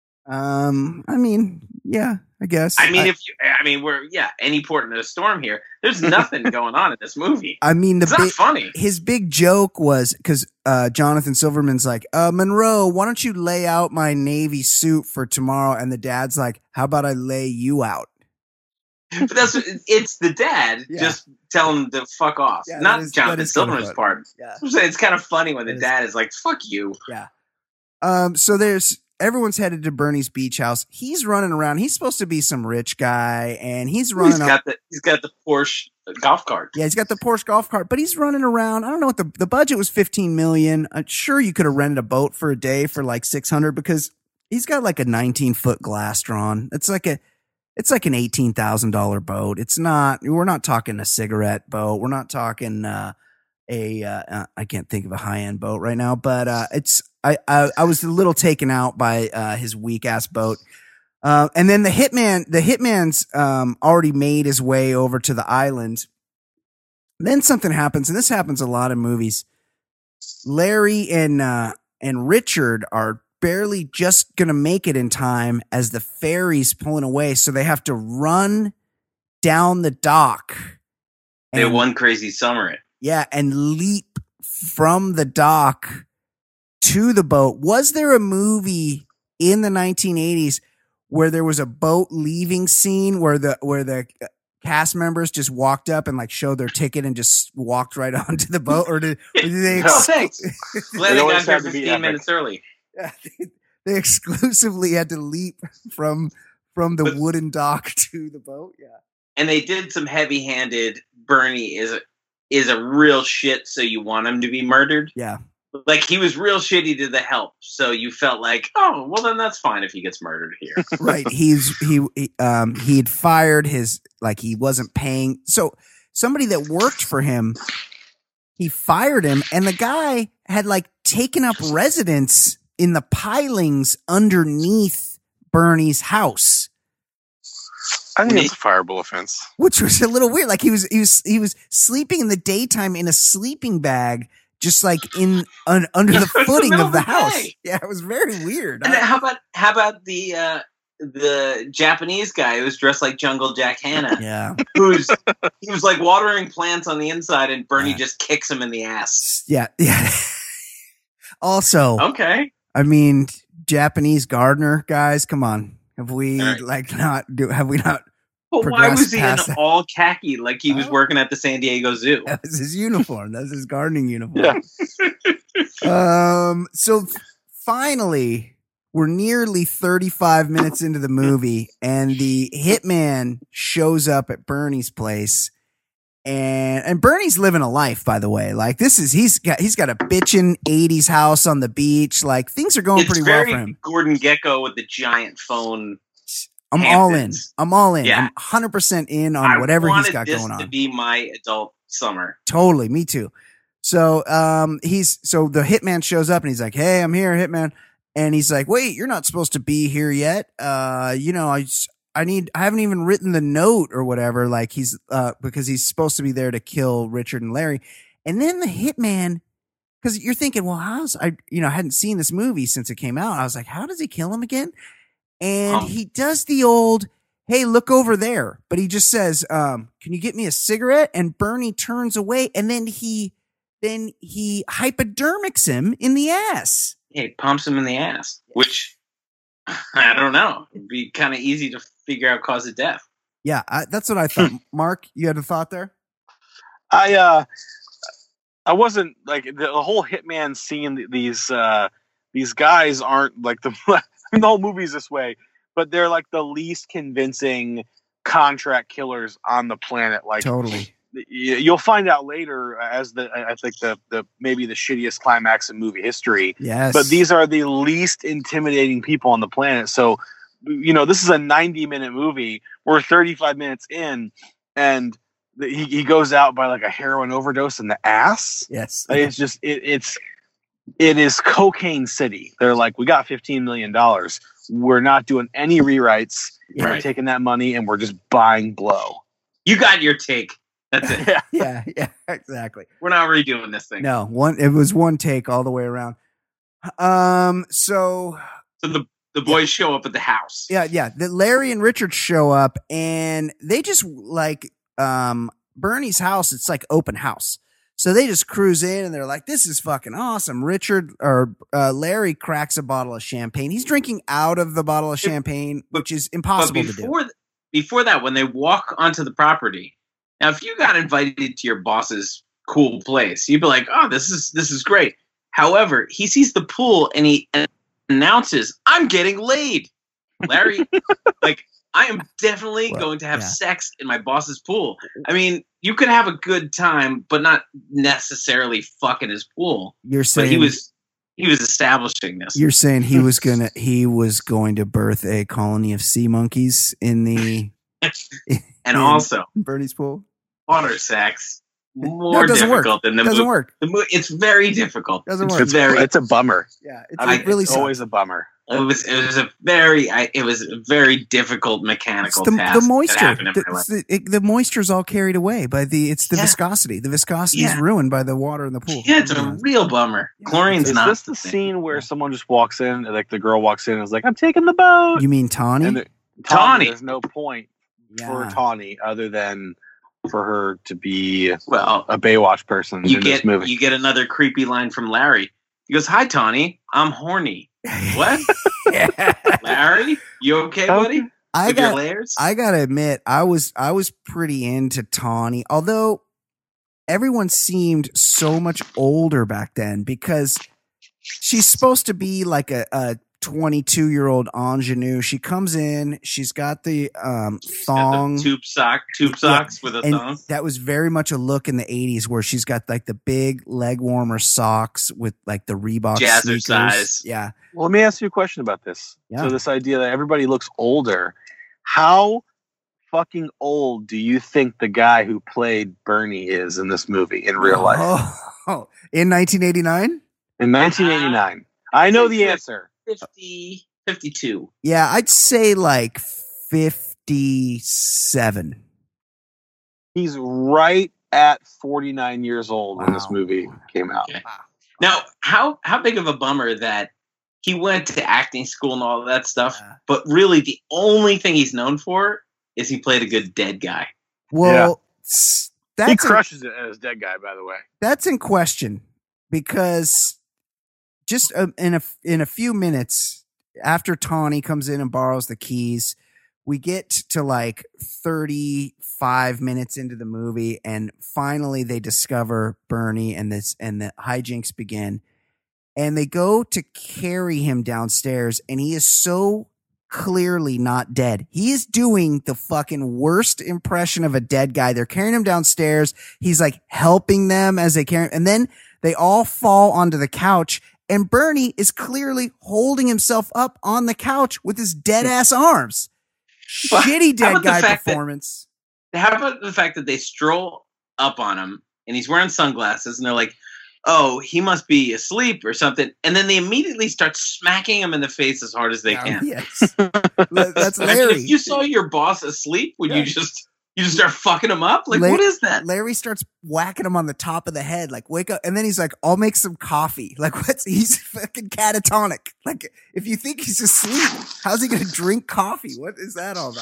Um, I mean, yeah, I guess. I mean, I, if you, I mean, we're yeah, any port in a storm here. There's nothing going on in this movie. I mean, the It's not big, funny. his big joke was because uh, Jonathan Silverman's like, uh, Monroe, why don't you lay out my Navy suit for tomorrow? And the dad's like, how about I lay you out? But that's it's the dad Yeah. just telling him to fuck off, Yeah, not that is- that Jonathan is kinda Silverman's fun. part. Yeah. I'm saying it's kind of funny when the That is- dad is like, "Fuck you." Yeah. Um, so there's everyone's headed to Bernie's beach house. He's running around. He's supposed to be some rich guy, and he's running He's up. got the he's got the Porsche golf cart. Yeah, he's got the Porsche golf cart, but he's running around. I don't know what the the budget was fifteen million. I'm sure you could have rented a boat for a day for like six hundred because he's got like a nineteen foot glass drawn. It's like a it's like an eighteen thousand dollar boat. It's not. We're not talking a cigarette boat. We're not talking uh, a. Uh, uh, I can't think of a high end boat right now, but uh, it's. I, I I was a little taken out by uh, his weak ass boat. Uh, and then the hitman, the hitman's um, already made his way over to the island. Then something happens, and this happens a lot in movies. Larry and uh, and Richard are barely just gonna make it in time as the ferry's pulling away, so they have to run down the dock. They and- one crazy summer it. yeah, and leap from the dock to the boat. Was there a movie in the nineteen eighties where there was a boat leaving scene where the where the cast members just walked up and like showed their ticket and just walked right onto the boat, or did, or did they? No, thanks. Glad It they always got here had to be fifteen epic. minutes early. Yeah, they, they exclusively had to leap from from the But- wooden dock to the boat. Yeah. And they did some heavy-handed. Bernie is a is a real shit, so you want him to be murdered. Yeah. Like he was real shitty to the help, so you felt like, oh, well, then that's fine if he gets murdered here. Right. He's he he, um he had fired his like he wasn't paying. So somebody that worked for him, he fired him, and the guy had like taken up residence in the pilings underneath Bernie's house, I think it's a fireable offense. which was a little weird. Like he was he was he was sleeping in the daytime in a sleeping bag, just like in un, under the footing middle of the of the house. day. Yeah, it was very weird. And then I- how about how about the uh, the Japanese guy who was dressed like Jungle Jack Hanna, yeah. who's he was like watering plants on the inside, and Bernie Yeah. just kicks him in the ass. Yeah. Yeah. Also, Okay, I mean, Japanese gardener guys, come on. Have we All right. like not do? Have we not? but why progressed was he in past that. all khaki like he was Oh. working at the San Diego Zoo? That was his uniform. That's his gardening uniform. Yeah. Um. So f- finally, we're nearly thirty-five minutes into the movie, and the hitman shows up at Bernie's place. And and Bernie's living a life, by the way. Like this is he's got he's got a bitchin' eighties house on the beach. Like things are going It's pretty well very for him. Gordon Gecko with the giant phone. I'm all in. Hamptons. I'm all in. Yeah. I'm one hundred percent in on I whatever he's wanted got this going to on. be my adult summer. Totally, me too. So um he's so the hitman shows up and he's like, "Hey, I'm here, hitman." And he's like, "Wait, you're not supposed to be here yet. Uh, you know, I s- I need I haven't even written the note or whatever." Like he's uh because he's supposed to be there to kill Richard and Larry. And then the hitman, because you're thinking, well, how's I you know, I hadn't seen this movie since it came out. I was like, how does he kill him again? And Um. he does the old, hey, look over there. But he just says, um, can you get me a cigarette? And Bernie turns away, and then he then he hypodermics him in the ass. He pumps him in the ass, which I don't know. It'd be kind of easy to figure out cause of death. Yeah, I, that's what I thought. Mark, you had a thought there? I uh, I wasn't like the, the whole hitman scene. These uh, these guys aren't like the I mean, the whole movie's this way, but they're like the least convincing contract killers on the planet. Like Totally. You'll find out later as the I think the the maybe the shittiest climax in movie history. Yes. But these are the least intimidating people on the planet. So, you know, this is a ninety minute movie. We're thirty-five minutes in, and the, he he goes out by like a heroin overdose in the ass. Yes. Like, it's just it, it's it is cocaine city. They're like, we got fifteen million dollars. We're not doing any rewrites. We're Right. taking that money and we're just buying blow. You got your take. That's it. Yeah. yeah, yeah, exactly. We're not redoing this thing. No, one. It was one take all the way around. Um. So So the the boys show up at the house. yeah, yeah. The Larry and Richard show up, and they just like um Bernie's house. It's like open house, so they just cruise in, and they're like, "This is fucking awesome." Richard or uh, Larry cracks a bottle of champagne. He's drinking out of the bottle of champagne, which is But impossible to do. before th- before that, when they walk onto the property, now if you got invited to your boss's cool place, you'd be like, "Oh, this is this is great." However, he sees the pool and he announces, "I'm getting laid." Larry, like, I am definitely Well, going to have yeah. sex in my boss's pool. I mean, you could have a good time, but not necessarily fuck in his pool. You're But saying he was he was establishing this. You're saying he was gonna he was going to birth a colony of sea monkeys in the and in also Bernie's pool. water sex No, more it doesn't work. difficult than the Doesn't movie. work. The mo- it's very difficult. Doesn't it's work. It's, very. it's a bummer. Yeah, it's I- it really it's sucks. always a bummer. It was. It was a very. I, it was a very difficult It's mechanical the, task the that moisture. happened in The, my life. it's the, it, the moisture's all carried away by the. It's the Yeah. viscosity. The viscosity is Yeah. ruined by the water in the pool. Yeah, it's a real bummer. Yeah. Chlorine's Is not. this the scene where someone just walks in, like the girl walks in and is like, "I'm taking the boat"? You mean Tawny? And there- Tawny. There's no point for Yeah. Tawny other than for her to be Well, a Baywatch person you in get this movie. you get another creepy line from Larry. He goes, "Hi, Tawny. I'm horny." What? Larry, you okay, buddy? I With your got. layers? I gotta admit, I was I was pretty into Tawny, although everyone seemed so much older back then because she's supposed to be like a, a twenty-two year old ingenue. She comes in, she's got the um, thong. The tube sock, tube socks with a and thong. that was very much a look in the eighties where she's got like the big leg warmer socks with like the Reebok sneakers. Jazzercise. Yeah. Well, let me ask you a question about this. Yeah. So this idea that everybody looks older, how fucking old do you think the guy who played Bernie is in this movie in real life? Oh, in nineteen eighty-nine? In nineteen eighty-nine. I know the answer. fifty, fifty-two. Yeah, I'd say like fifty-seven. He's right at forty-nine years old when this Wow. movie came out. Okay. Now, how how big of a bummer that he went to acting school and all of that stuff, Yeah. but really the only thing he's known for is he played a good dead guy. Well, s- He that's in, crushes it as dead guy, by the way. that's in question because just uh, in a in a few minutes after Tawny comes in and borrows the keys, we get to like thirty-five minutes into the movie, and finally they discover Bernie, and this and the hijinks begin. And they go to carry him downstairs, and he is so clearly not dead. He is doing the fucking worst impression of a dead guy. They're carrying him downstairs. He's like helping them as they carry him. And then they all fall onto the couch, and Bernie is clearly holding himself up on the couch with his dead ass arms. But Shitty how dead about the guy fact that- performance. How about the fact that they stroll up on him and he's wearing sunglasses and they're like, "Oh, he must be asleep or something," and then they immediately start smacking him in the face as hard as they can. Yes. That's I mean, Larry. if you saw your boss asleep, would Yeah. you just you just start fucking him up? Like, La- what is that? Larry starts whacking him on the top of the head, like, wake up. And then he's like, I'll make some coffee. Like, what's, he's fucking catatonic. Like, if you think he's asleep, how's he going to drink coffee? What is that all about?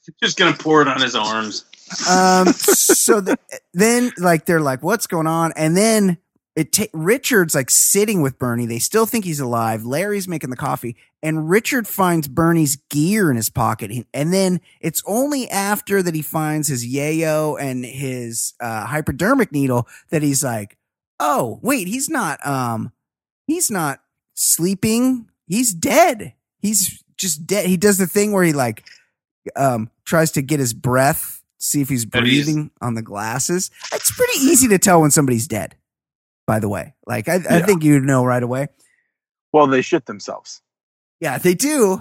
Just gonna pour it on his arms. Um, so the, then like they're like, what's going on? And then it ta- Richard's like sitting with Bernie. They still think he's alive. Larry's making the coffee, and Richard finds Bernie's gear in his pocket. He- And then it's only after that he finds his yayo and his uh, hypodermic needle that he's like, oh wait, he's not. Um, he's not sleeping. He's dead. He's just dead. He does the thing where he like um tries to get his breath, see if he's breathing on the glasses. It's pretty easy to tell when somebody's dead, by the way. Like, I, I Yeah. think you'd know right away. Well, they shit themselves. Yeah, they do.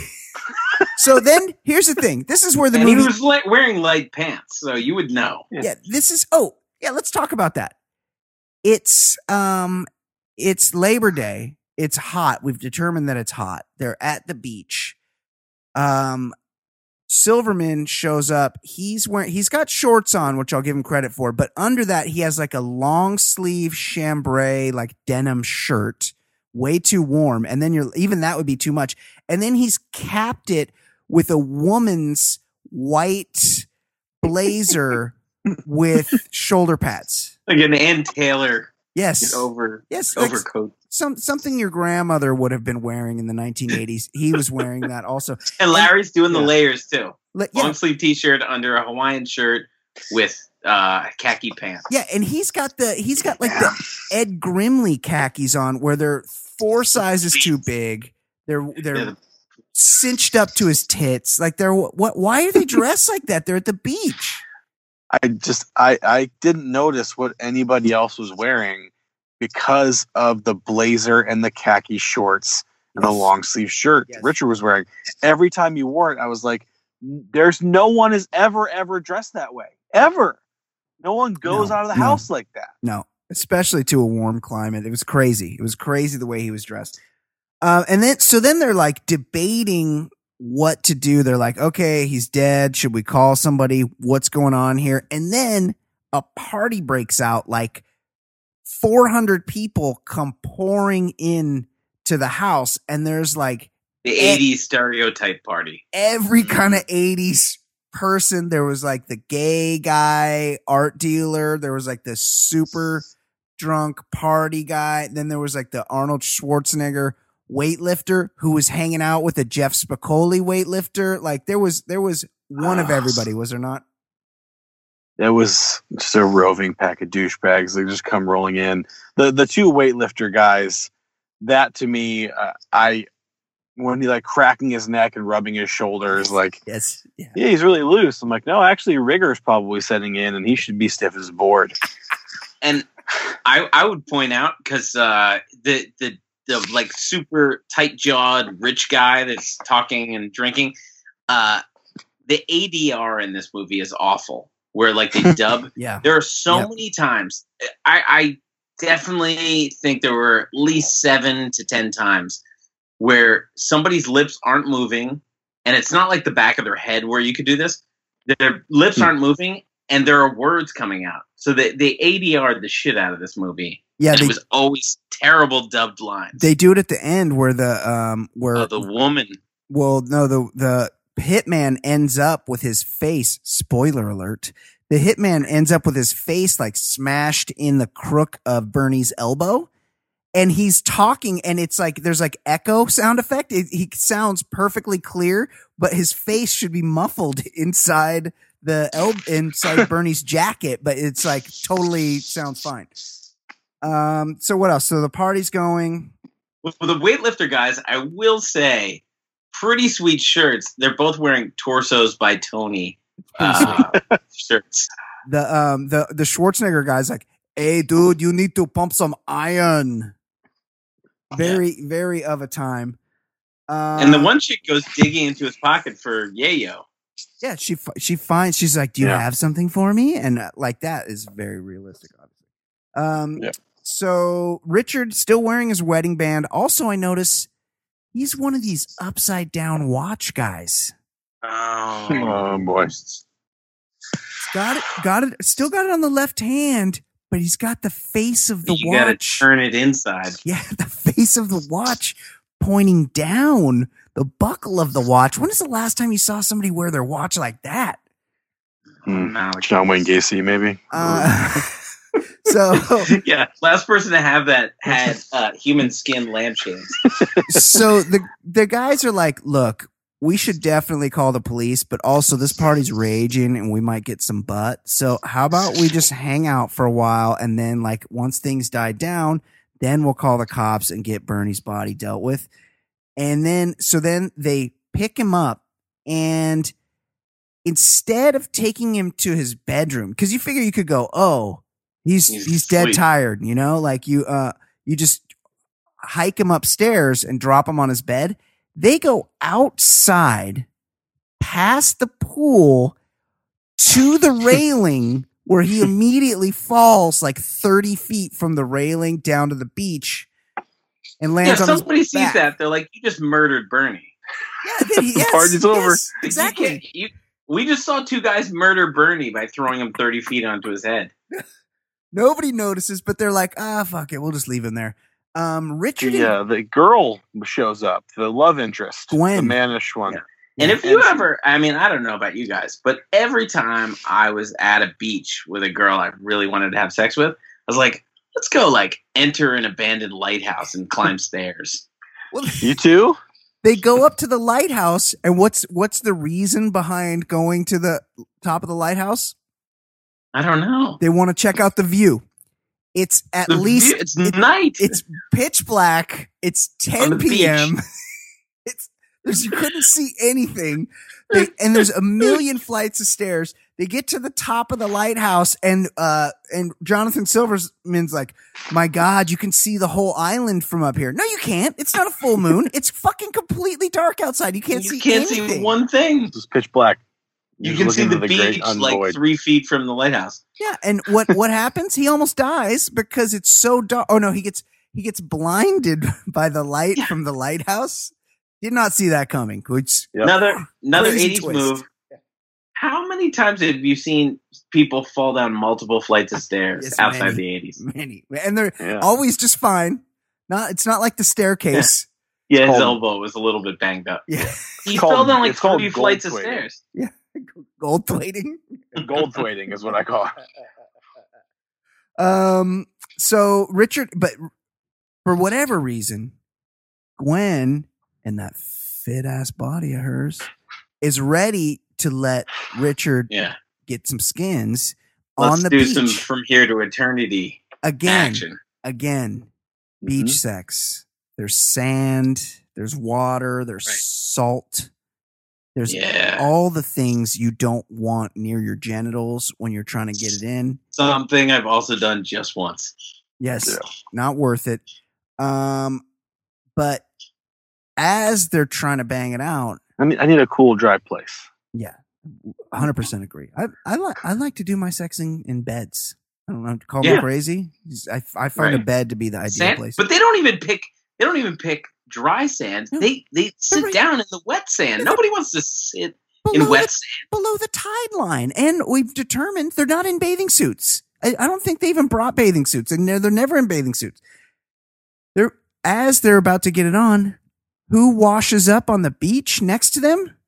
So then here's the thing. This is where the And movie. he was li- wearing light pants, so you would know. yeah, this is. Oh, yeah. Let's talk about that. It's um, it's Labor Day. It's hot. We've determined that it's hot. They're at the beach. Um, Silverman shows up. He's wearing. He's got shorts on, which I'll give him credit for. But under that, he has like a long sleeve chambray, like denim shirt. Way too warm. And then you're even that would be too much. And then he's capped it with a woman's white blazer with shoulder pads. Like an Ann Taylor Yes. over Yes. like overcoat. some something your grandmother would have been wearing in the nineteen eighties. He was wearing that also. And Larry's doing the Yeah. layers too. Like, yeah, Long sleeve T-shirt under a Hawaiian shirt with uh, khaki pants. yeah, and he's got the he's got like the Ed Grimley khakis on where they're four sizes too big. They're they're Yeah, the- cinched up to his tits. Like they're what? Why are they dressed like that? They're at the beach. I just I I didn't notice what anybody else was wearing because of the blazer and the khaki shorts and the Yes. long sleeve shirt Yes. Richard was wearing. Every time you wore it, I was like, "There's no one has ever ever dressed that way ever. No one goes No, out of the no. house like that." No, especially to a warm climate. It was crazy. It was crazy the way he was dressed. Uh, and then, so then they're like debating what to do. They're like, okay, he's dead. Should we call somebody? What's going on here? And then a party breaks out. Like four hundred people come pouring in to the house. And there's like The Eh. eighties stereotype party. every kind of eighties person. There was like the gay guy, art dealer. There was like the super drunk party guy. Then there was like the Arnold Schwarzenegger weightlifter who was hanging out with a Jeff Spicoli weightlifter. Like there was, there was one of everybody, was there not? It was just a roving pack of douchebags. They just come rolling in. The the two weightlifter guys, that to me, uh, I when he like cracking his neck and rubbing his shoulders, like, Yes. Yeah. yeah, he's really loose. I'm like, no, actually, rigor's probably setting in, and he should be stiff as a board. And I I would point out because uh, the the the like super tight jawed rich guy that's talking and drinking, uh, the A D R in this movie is awful. Where like they dub. Yeah. There are so Yep. many times. I, I definitely think there were at least seven to ten times where somebody's lips aren't moving, and it's not like the back of their head where you could do this. Their lips aren't moving, and there are words coming out. So they they A D R'd the shit out of this movie. Yeah. And They, it was always terrible dubbed lines. they do it at the end where the, um, where Oh, the woman. Well, no, the the hitman ends up with his face. Spoiler alert. The hitman ends up with his face like smashed in the crook of Bernie's elbow. And he's talking and it's like, there's like echo sound effect. It, he sounds perfectly clear, but his face should be muffled inside the el- inside Bernie's jacket, but it's like totally sounds fine. Um, so what else? So the party's going. Well, the weightlifter guys, I will say, pretty sweet shirts. They're both wearing Torsos by Tony uh, shirts. The um the the Schwarzenegger guy's like, hey dude, you need to pump some iron. Very, very of a time. Uh, And the one chick goes digging into his pocket for yayo. yeah, she fi- she finds she's like, do you Yeah. have something for me? And uh, like that is very realistic, obviously. Um, Yeah. so Richard still wearing his wedding band. Also, I notice he's one of these upside down watch guys. Oh, Oh boy. He's got it, got it, still got it on the left hand, but he's got the face of the you gotta watch. turn it inside. Yeah, the face of the watch pointing down. the buckle of the watch. When is the last time you saw somebody wear their watch like that? Mm. John Wayne Gacy, maybe. Uh, so yeah, last person to have that had uh, human skin lampshades. So the the guys are like, look, we should definitely call the police, but also this party's raging and we might get some butt. So how about we just hang out for a while, and then like once things die down, then we'll call the cops and get Bernie's body dealt with. And then so then they pick him up, and instead of taking him to his bedroom, because you figure you could go, oh, he's he's, he's dead tired, you know, like you uh you just hike him upstairs and drop him on his bed. They go outside past the pool to the railing, where he immediately falls like thirty feet from the railing down to the beach and lands yeah, on his somebody sees back. that, they're like, you just murdered Bernie. Yeah, then he, the yes, party's yes, over. Exactly. You, you, we just saw two guys murder Bernie by throwing him thirty feet onto his head. Nobody notices, but they're like, ah, fuck it, we'll just leave him there. Um, Richard, yeah, the girl shows up, the love interest, Gwen. the mannish one. Yeah. And Yeah. if you ever, I mean, I don't know about you guys, but every time I was at a beach with a girl I really wanted to have sex with, I was like, let's go like enter an abandoned lighthouse and climb stairs. well, You too? they go up to the lighthouse, and what's what's the reason behind going to the top of the lighthouse? I don't know. They want to check out the view. It's at The least view- it's it- night. It's pitch black. It's On ten the p.m. It's there's you couldn't see anything. They, and there's a million flights of stairs. They get to the top of the lighthouse, and uh and Jonathan Silverman's like, "My God, you can see the whole island from up here." No, you can't. It's not a full moon. It's fucking completely dark outside. You can't you see can't anything. see one thing. It's pitch black. You You're can looking see the into the great beach like unvoid. three feet from the lighthouse. Yeah, and what what happens? He almost dies because it's so dark. Oh no, he gets he gets blinded by the light Yeah. from the lighthouse. Did not see that coming. Which Yep. Another another Crazy eighties twist. move. How many times have you seen people fall down multiple flights of stairs Yes, outside many. the eighties? many, and they're Yeah. always just fine. Not it's not like the staircase. Yeah, his called- elbow was a little bit banged up. Yeah, He called- fell down like it's called three gold flights of plating. stairs. gold plating. Gold plating is what I call it. Um. So Richard, but for whatever reason, Gwen and that fit ass body of hers is ready to let Richard Yeah. get some skins Let's on the do beach some from here to eternity again. action. Again, beach Mhm. sex. There's sand. There's water. There's Right. salt. There's Yeah. all the things you don't want near your genitals when you're trying to get it in. Something I've also done just once. Yes, Yeah. not worth it. Um, but as they're trying to bang it out, I need, I need a cool, dry place. yeah, one hundred percent agree. I I like I like to do my sexing in beds. I don't know. Call me Yeah. crazy. I, I find a Right. bed to be the ideal Sand, place. but they don't even pick. They don't even pick dry sand. No. They they sit right. down in the wet sand. Yeah, Nobody wants to sit in below wet the, sand. below the tide line, and we've determined they're not in bathing suits. I, I don't think they even brought bathing suits, and they're, they're never in bathing suits. They're as they're about to get it on. Who washes up on the beach next to them?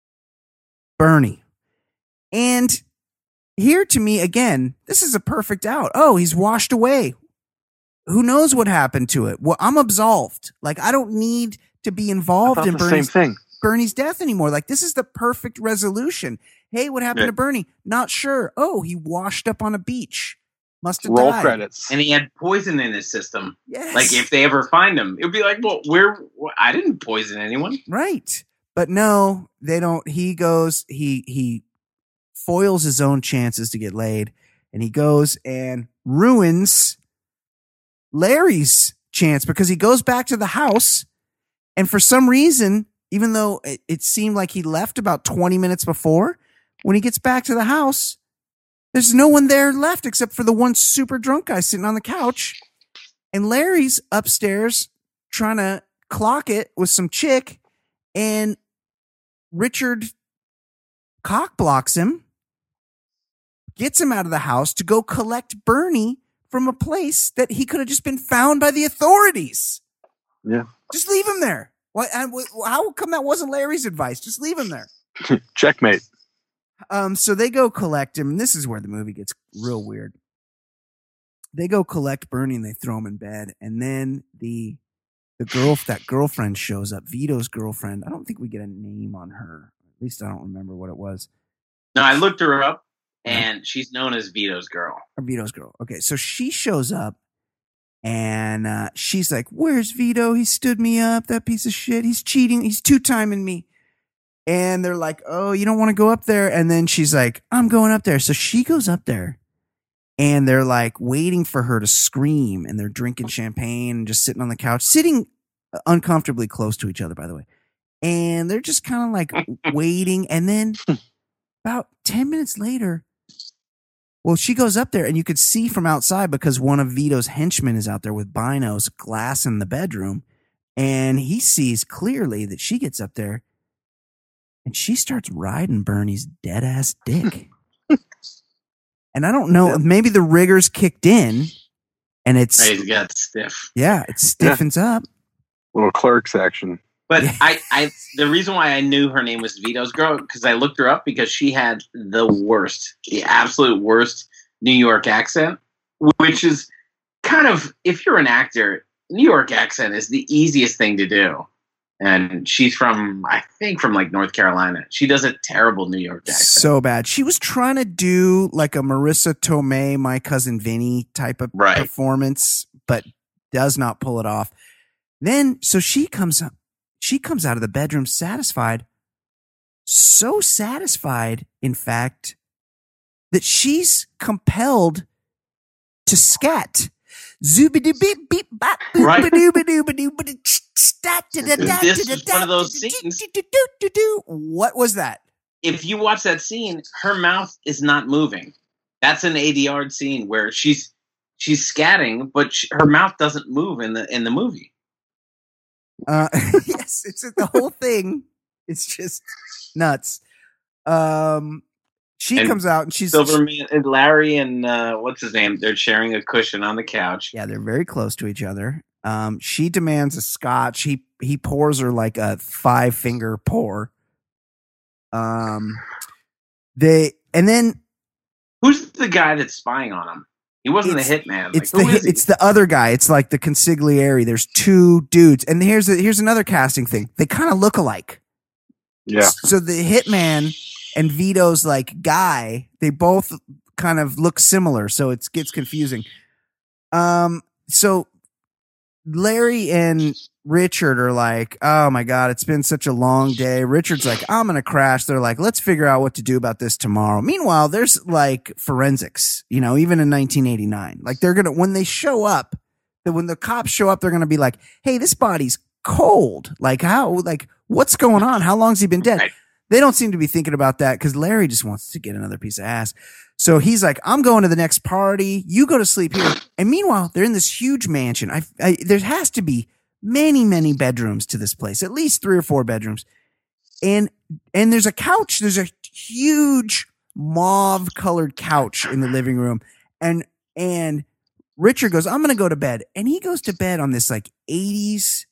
Bernie. And here to me again, this is a perfect out. Oh, he's washed away. Who knows what happened to it? Well, I'm absolved. Like I don't need to be I involved thought in the same Bernie's thing. Bernie's death anymore. Like this is the perfect resolution. Hey, what happened Yeah. to Bernie? Not sure. Oh, he washed up on a beach. Must have Roll died. credits. And he had poison in his system. Yes. Like if they ever find him, it would be like, well, where I didn't poison anyone. Right. But no, they don't. He goes, he, he foils his own chances to get laid, and he goes and ruins Larry's chance because he goes back to the house, and for some reason, even though it, it seemed like he left about twenty minutes before, when he gets back to the house, there's no one there left except for the one super drunk guy sitting on the couch. And Larry's upstairs trying to clock it with some chick, and Richard cock blocks him, gets him out of the house to go collect Bernie from a place that he could have just been found by the authorities. Yeah. Just leave him there. What? And wh- how come that wasn't Larry's advice? Just leave him there. Checkmate. Um, so they go collect him, and this is where the movie gets real weird. They go collect Bernie and they throw him in bed, and then the the girl that girlfriend shows up, Vito's girlfriend. I don't think we get a name on her. At least I don't remember what it was. No, I looked her up, and she's known as Vito's girl. Or Vito's girl. Okay, so she shows up, and uh, she's like, "Where's Vito? He stood me up. That piece of shit. He's cheating. He's two timing me." And they're like, "Oh, you don't want to go up there?" And then she's like, "I'm going up there." So she goes up there, and they're like waiting for her to scream, and they're drinking champagne and just sitting on the couch, sitting uncomfortably close to each other, by the way. And they're just kind of like waiting. And then about ten minutes later, well, she goes up there, and you could see from outside because one of Vito's henchmen is out there with binos, glass in the bedroom. And he sees clearly that she gets up there, and she starts riding Bernie's dead ass dick. And I don't know, maybe the riggers kicked in, and it's He's got stiff. yeah, it stiffens yeah. up. Little Clerks action. But I, I, the reason why I knew her name was Vito's girl because I looked her up because she had the worst, the absolute worst New York accent, which is kind of, if you're an actor, New York accent is the easiest thing to do. And she's from, I think, from like North Carolina. She does a terrible New York accent. So bad. She was trying to do like a Marissa Tomei, My Cousin Vinny type of right. performance, but does not pull it off. Then, so she comes up, she comes out of the bedroom satisfied, so satisfied, in fact, that she's compelled to scat. Zoobity beep beep bop boop Right. ba-doo ba-doo ba-doo ba-doo stat da da da This da is da one of da those da da scenes. do do do do do. What was that? If you watch that scene, her mouth is not moving. That's an A D R scene where she's she's scatting, but she, her mouth doesn't move in the in the movie. Uh, yes, it's the whole thing. It's just nuts. Um, she And comes out and she's Silverman and Larry and uh, what's his name? They're sharing a cushion on the couch. Yeah, they're very close to each other. Um, she demands a scotch. He he pours her like a five finger pour. Um, they and then Who's the guy that's spying on him? He wasn't the It's- hitman. it's Like, the who is he? it's the other guy. It's like the consigliere. There's two dudes, and here's a, here's another casting thing. They kind of look alike. Yeah. So the hitman and Vito's like guy, they both kind of look similar, so it gets confusing. Um, so Larry and Richard are like, "Oh my God, it's been such a long day." Richard's like, "I'm gonna crash." They're like, "Let's figure out what to do about this tomorrow." Meanwhile, there's like forensics, you know, even in nineteen eighty-nine. Like they're gonna when they show up, that when the cops show up, they're gonna be like, "Hey, this body's cold. Like how? Like what's going on? How long's he been dead?" Right. They don't seem to be thinking about that because Larry just wants to get another piece of ass. So he's like, "I'm going to the next party. You go to sleep here." And meanwhile, they're in this huge mansion. I, I there has to be many, many bedrooms to this place, at least three or four bedrooms. And and there's a couch. There's a huge mauve colored couch in the living room. And and Richard goes, "I'm going to go to bed." And he goes to bed on this like eighties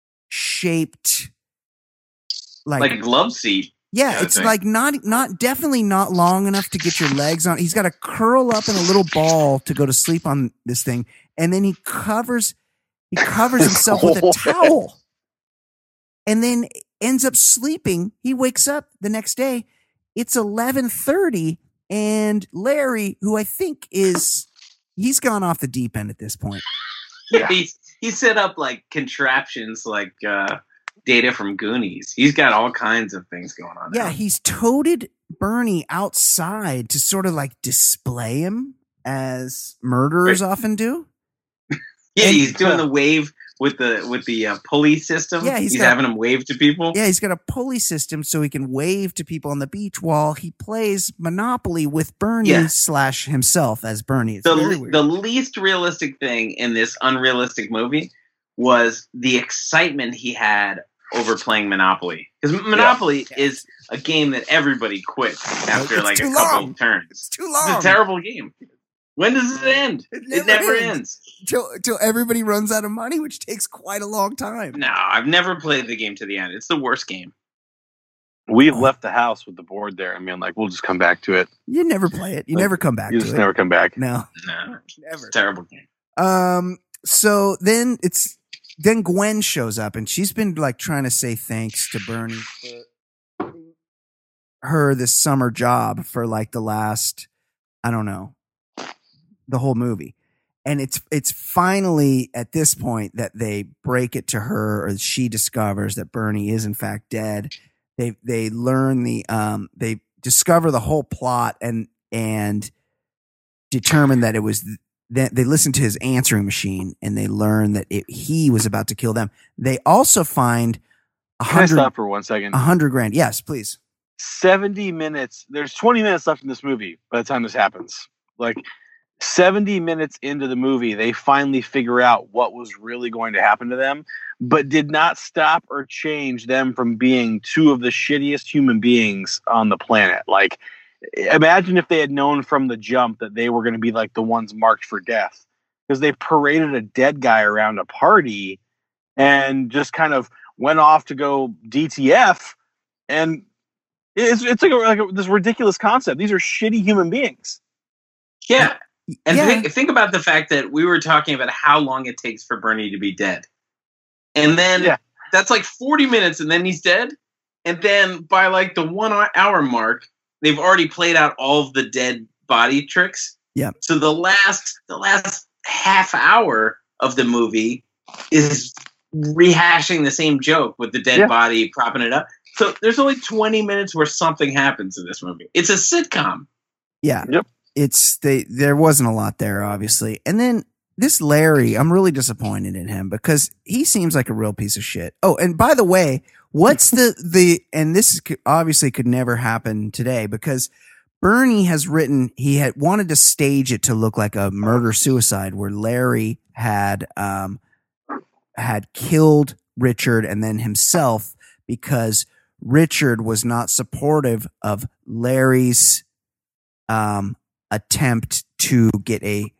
shaped like, like a glove seat. yeah, kinda it's thing. like not not definitely not long enough to get your legs on. He's got to curl up in a little ball to go to sleep on this thing, and then he covers he covers himself with a towel, and then ends up sleeping. He wakes up the next day. It's eleven thirty, and Larry, who I think is he's gone off the deep end at this point. Yeah. He's he set up like contraptions like uh, Data from Goonies. He's got all kinds of things going on. Yeah, now. he's toted Bernie outside to sort of like display him as murderers often do. yeah, and- he's doing the wave with the with the uh, pulley system. Yeah, he's he's got- having him wave to people. Yeah, he's got a pulley system so he can wave to people on the beach while he plays Monopoly with Bernie Yeah. slash himself as Bernie. It's the very weird. the least realistic thing in this unrealistic movie was the excitement he had over playing Monopoly, because Monopoly Yeah. is a game that everybody quits after It's like a too couple long. of turns. It's too It's long. a terrible game. When does it end? It It never never, ends. ends. Till till everybody runs out of money, which takes quite a long time. No, I've never played the game to the end. It's the worst game. We've Oh. left the house with the board there. I mean, like, we'll just come back to it. You never play it. You Like, never come back You to just it. never come back. No, No, it's never. a terrible game. Um. So then it's then Gwen shows up and she's been like trying to say thanks to Bernie for giving her this summer job for like the last, I don't know, the whole movie. And it's it's finally at this point that they break it to her, or she discovers that Bernie is in fact dead. They they learn the um they discover the whole plot and and determine that it was th- that they listen to his answering machine and they learn that it, he was about to kill them. They also find a Can I hundred stop for one second? a hundred grand. Yes, please. seventy minutes. There's twenty minutes left in this movie by the time this happens. Like seventy minutes into the movie, they finally figure out what was really going to happen to them, but did not stop or change them from being two of the shittiest human beings on the planet. Like, imagine if they had known from the jump that they were going to be like the ones marked for death, because they paraded a dead guy around a party and just kind of went off to go D T F. And it's it's like, a, like a, this ridiculous concept. These are shitty human beings. Yeah. And Yeah. think, think about the fact that we were talking about how long it takes for Bernie to be dead. And then Yeah. that's like forty minutes and then he's dead. And then by like the one hour mark, they've already played out all of the dead body tricks. Yeah. So the last the last half hour of the movie is rehashing the same joke with the dead Yeah. body propping it up. So there's only twenty minutes where something happens in this movie. It's a sitcom. Yeah. Yep. It's they there wasn't a lot there, obviously. And then this Larry, I'm really disappointed in him because he seems like a real piece of shit. Oh, and by the way, what's the the and this is, obviously could never happen today because Bernie has written he had wanted to stage it to look like a murder suicide where Larry had um had killed Richard and then himself because Richard was not supportive of Larry's um attempt to get a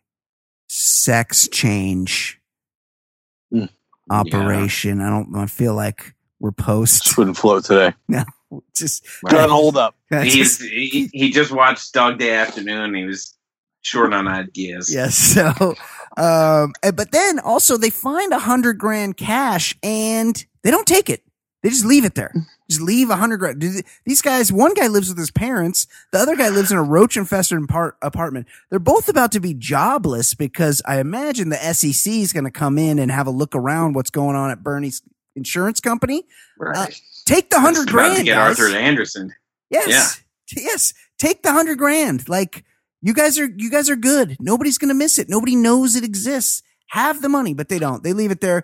sex change Mm. operation. I don't I feel like we're post. Just wouldn't float today. No, just Doesn't hold up. He's he, he just watched Dog Day Afternoon. He was short on ideas. yes. So, um, and- but then also they find a hundred grand cash and they don't take it. They just leave it there. Just leave a hundred grand. These guys, one guy lives with his parents. The other guy lives in a roach infested part, apartment. They're both about to be jobless because I imagine the S E C is going to come in and have a look around what's going on at Bernie's insurance company. Right. Uh, take the hundred It's about to grand, get guys. Arthur Anderson. Yes. T- Yes. Take the hundred grand. Like you guys are, you guys are good. Nobody's going to miss it. Nobody knows it exists. Have the money, but they don't. They leave it there.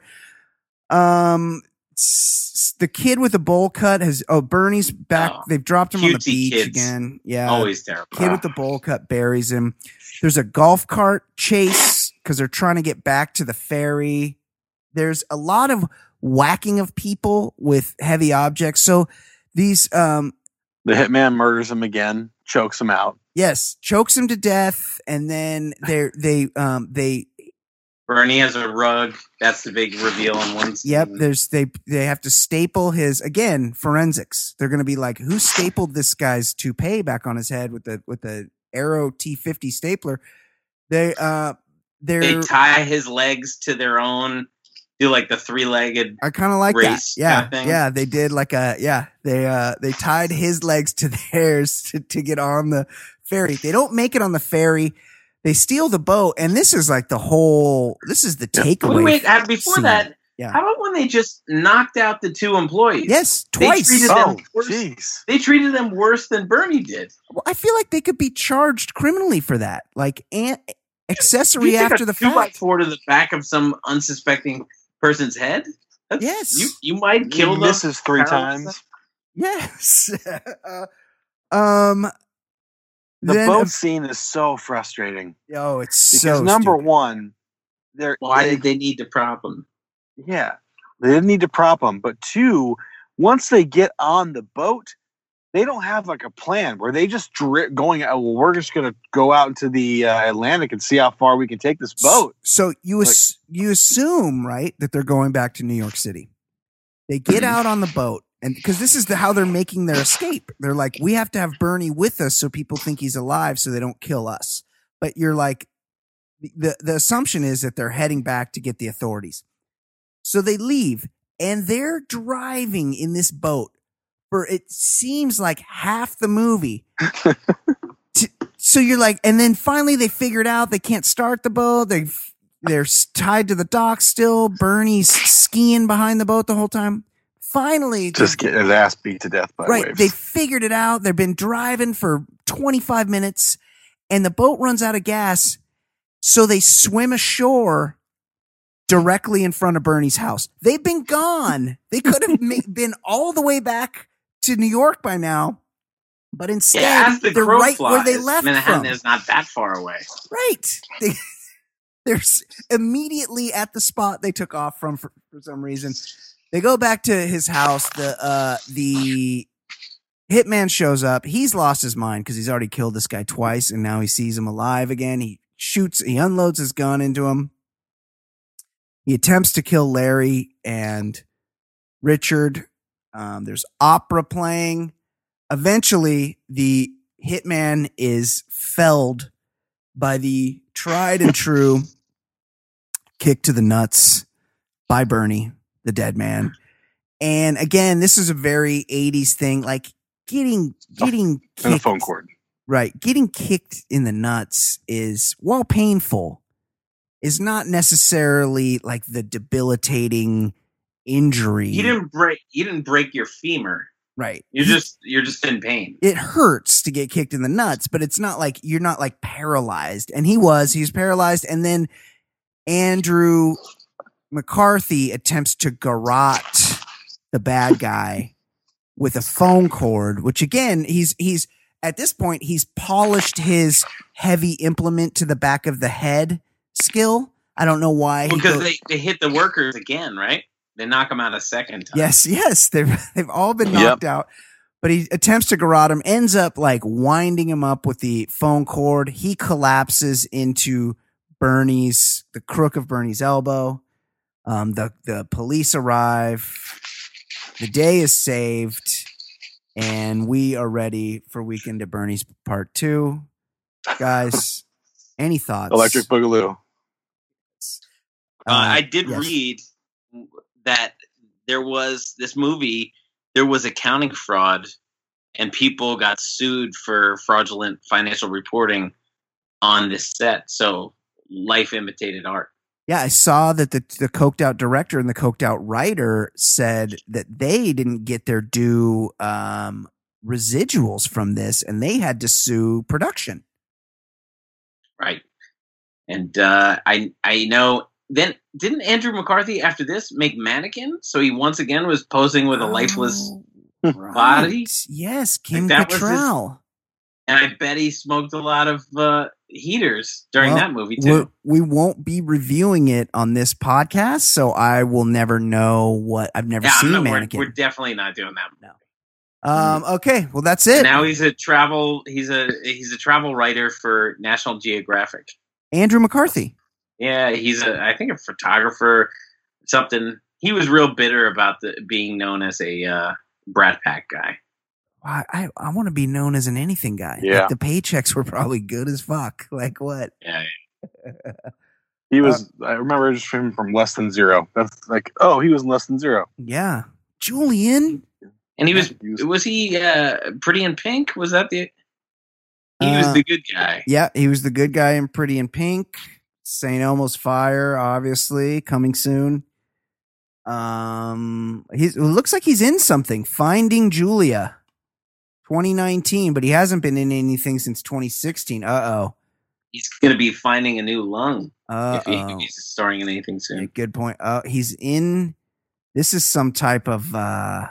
Um, s- the kid with the bowl cut has, oh, Bernie's back. Oh, They've dropped him on the cutesy beach kids. again. Yeah. Always terrible. Kid with the bowl cut buries him. There's a golf cart chase because they're trying to get back to the ferry. There's a lot of whacking of people with heavy objects. So these, um, The hitman murders him again, chokes him out. yes, chokes him to death, and then they they um they Bernie has a rug. That's the big reveal in one scene. yep. There's they they have to staple his again forensics. They're gonna be like, who stapled this guy's toupee back on his head with the with the Arrow T fifty stapler? They uh they're They tie his legs to their own. Do like the three-legged. I kind of like that. race Yeah, kinda thing. yeah. They did like a yeah. They uh they tied his legs to theirs to, to get on the ferry. They don't make it on the ferry. They steal the boat, and this is like the whole. This is the takeaway. Wait, wait. uh, Before scene. that, Yeah. how about when they just knocked out the two employees? Yes, They twice. treated Oh, them worse. jeez. They treated them worse than Bernie did. Well, I feel like they could be charged criminally for that, like an- accessory You stick after a the two by fact. four to the back of some unsuspecting person's head. That's, Yes. you you might kill He them. misses three Paralyze times. Yes. uh, um. The then, boat scene is so frustrating oh, it's because so number stupid. one, they're Why they- did they need to prop him? yeah, they didn't need to prop them. But two, once they get on the boat, they don't have like a plan. Were they just dri- going out? Well, we're just going to go out into the uh, Atlantic and see how far we can take this boat. So you Like- ass- you assume, right, that they're going back to New York City. They get out on the boat, and because this is the, how they're making their escape. They're like, we have to have Bernie with us so people think he's alive, so they don't kill us. But you're like, the the assumption is that they're heading back to get the authorities. So they leave, and they're driving in this boat for it seems like half the movie. to, so you're like, and then finally they figured out they can't start the boat. They they're tied to the dock still. Bernie's skiing behind the boat the whole time. Finally, Just getting his ass beat to death by right, waves. they figured it out. They've been driving for twenty-five minutes, and the boat runs out of gas. So they swim ashore directly in front of Bernie's house. They've been gone. They could have ma- been all the way back to New York by now, but instead Yeah, as the they're crow right where they flies, left Manhattan from. is not that far away. Right. They, they're s- immediately at the spot they took off from for, for some reason. They go back to his house. The uh, the hitman shows up. He's lost his mind because he's already killed this guy twice, and now he sees him alive again. He shoots. He unloads his gun into him. He attempts to kill Larry and Richard. Um, there's opera playing. Eventually, the hitman is felled by the tried and true kick to the nuts by Bernie, the dead man. And again, this is a very eighties thing, like getting getting and a kicked, phone cord. right? Getting kicked in the nuts is, while painful, is not necessarily like the debilitating injury. You didn't break. You didn't break your femur. Right. You're He- just you're just in pain. it hurts to get kicked in the nuts, but it's not like you're not like paralyzed. And he was, he was paralyzed. And then Andrew McCarthy attempts to garrote the bad guy with a phone cord, which again, he's, he's at this point, he's polished his heavy implement to the back of the head skill. I don't know why. he Because goes- they, they hit the workers again, right? They knock them out a second time. Yes, yes, they've they've all been Yep. knocked out. But he attempts to garrote him, ends up like winding him up with the phone cord. He collapses into Bernie's the crook of Bernie's elbow. Um, the the police arrive. The day is saved, and we are ready for Weekend at Bernie's Part Two. Guys, any thoughts? Electric Boogaloo. Uh, I did yes. read that there was this movie, there was accounting fraud, and people got sued for fraudulent financial reporting on this set. So life imitated art. Yeah, I saw that the the coked out director and the coked out writer said that they didn't get their due um, residuals from this, and they had to sue production. Right. And uh, I I know then didn't Andrew McCarthy after this make Mannequin? So he once again was posing with a lifeless Oh, body. right. Yes, Kim that was his- Cattrall. And I bet he smoked a lot of uh, heaters during Well, that movie too. we're- We won't be reviewing it on this podcast, so I will never know what I've never Yeah, I'm seen not, we're, Mannequin. we're definitely not doing that. No. Um, okay, well that's it. Now he's a travel. He's a he's a travel writer for National Geographic. Andrew McCarthy. Yeah, he's a I think a photographer. Something. He was real bitter about the being known as a uh, Brat Pack guy. I I, I want to be known as an anything guy. Yeah. Like, the paychecks were probably good as fuck. Like what? Yeah. He was. I remember just him from Less Than Zero. That's like, oh, he was in Less Than Zero. Yeah, Julian. And he was He was- was he uh, Pretty in Pink? Was that the? He was Uh, the good guy. Yeah, he was the good guy in Pretty in Pink. Saint Elmo's Fire, obviously coming soon. Um, he's it looks like he's in something. Finding Julia, twenty nineteen, but he hasn't been in anything since twenty sixteen. Uh He's going to be finding a new lung oh. Uh if, he, if oh. he's starring in anything soon. Good point. Uh, he's in. This is some type of. uh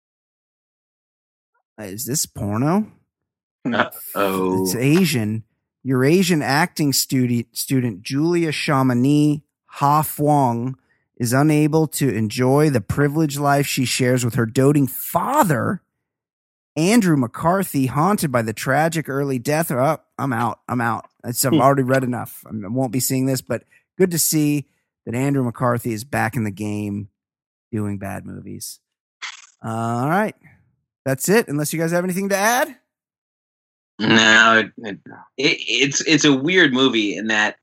Is this porno? Oh, It's Asian. Eurasian acting student student Julia Chamonix Ha Fwong is unable to enjoy the privileged life she shares with her doting father Andrew McCarthy, haunted by the tragic early death. Oh, I'm out. I'm out. It's, I've already read enough. I won't be seeing this, but good to see that Andrew McCarthy is back in the game doing bad movies. Uh, all right. That's it. Unless you guys have anything to add. No, it, it, it's it's a weird movie in that,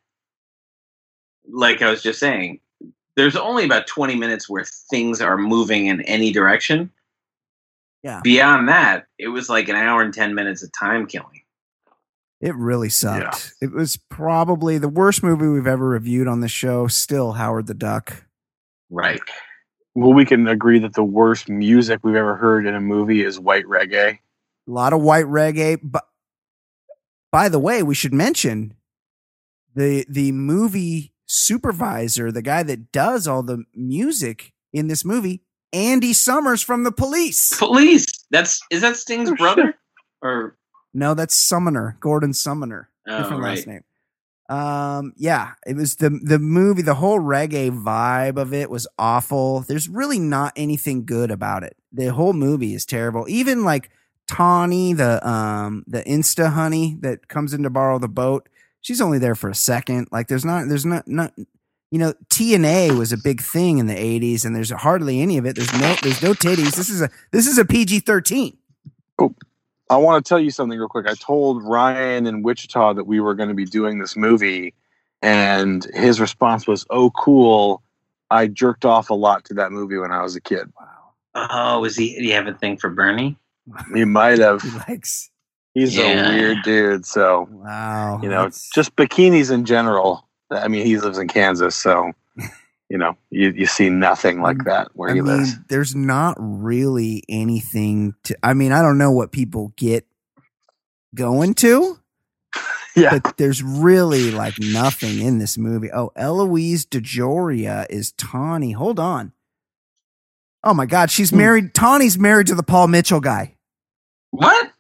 like I was just saying, there's only about twenty minutes where things are moving in any direction. Yeah. Beyond that, it was like an hour and ten minutes of time killing. It really sucked. Yeah. It was probably the worst movie we've ever reviewed on the show. Still Howard the Duck. Right. Well, we can agree that the worst music we've ever heard in a movie is white reggae. A lot of white reggae. But by the way, we should mention the the movie supervisor, the guy that does all the music in this movie, Andy Summers from The Police. Police. That's is that Sting's brother? Or no, that's Summoner, Gordon Summoner. Oh, different right. last name. Um, yeah, it was the the movie. The whole reggae vibe of it was awful. There's really not anything good about it. The whole movie is terrible. Even like Tawny, the um the Insta honey that comes in to borrow the boat, she's only there for a second. Like there's not there's not not you know, T N A was a big thing in the eighties, and there's hardly any of it. There's no there's no titties. This is a this is a P G thirteen. Oh, I want to tell you something real quick. I told Ryan in Wichita that we were going to be doing this movie, and his response was, "Oh, cool. I jerked off a lot to that movie when I was a kid." Wow. Oh, was he? Did he have a thing for Bernie? He might have. He likes. He's Yeah. a weird dude. So, Wow. you know, that's- just bikinis in general. I mean, he lives in Kansas, so you know, you you see nothing like that where I he mean, lives. there's not really anything to. I mean, I don't know what people get going to. Yeah. But there's really like nothing in this movie. Oh, Eloise DeJoria is Tawny. Hold on. Oh my God, she's married. Tawny's married to the Paul Mitchell guy. What?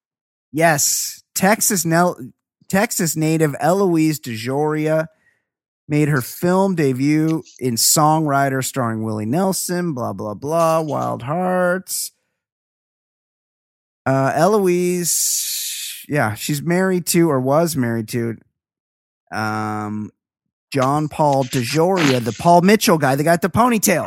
Yes, Texas Nel- Texas native Eloise DeJoria made her film debut in Songwriter, starring Willie Nelson. Blah blah blah. Wild Hearts. Uh, Eloise, yeah, she's married to or was married to, um, John Paul DeJoria, the Paul Mitchell guy, the guy with the ponytail.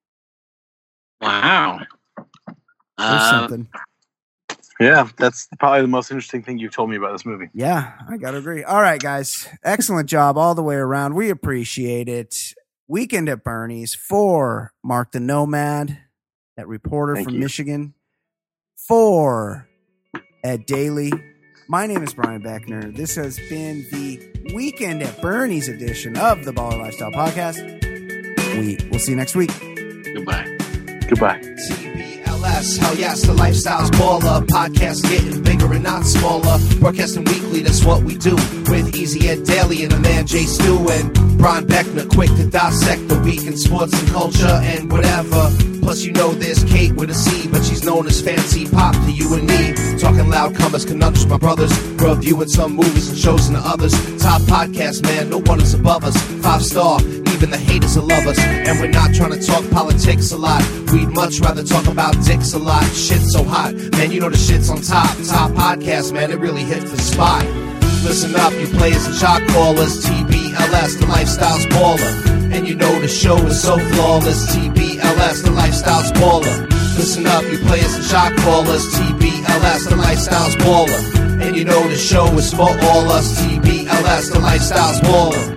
Wow. There's Uh, something. Yeah, that's probably the most interesting thing you've told me about this movie. Yeah, I gotta agree. All right, guys. Excellent job all the way around. We appreciate it. Weekend at Bernie's for Mark the Nomad, that reporter Thank from you. Michigan. For Ed Daly. My name is Brian Beckner. This has been the Weekend at Bernie's edition of the Baller Lifestyle Podcast. We will see you next week. Goodbye. Goodbye. T B L S, hell yes, the lifestyle's baller. Podcast getting bigger and not smaller. Broadcasting weekly, that's what we do. With Easy Ed Daily and a man Jay Stu and Brian Beckner, quick to dissect the week in sports and culture and whatever. Plus, you know there's Kate with a C, but she's known as Fancy Pop to you and me. Talking loud comers, conundrums, my brothers. Reviewing some movies and shows and the others. Top podcast, man, no one is above us. Five star, even the haters will love us. And we're not trying to talk politics a lot. We'd much rather talk about dicks a lot. Shit's so hot, man, you know the shit's on top. Top podcast, man, it really hits the spot. Listen up, you players and shot callers. T B L S, the lifestyle's baller. And you know the show is so flawless. T B L S, the lifestyle's baller. Listen up, you players and shot callers. T B L S, the lifestyle's baller. And you know the show is for all us. T B L S, the lifestyle's baller.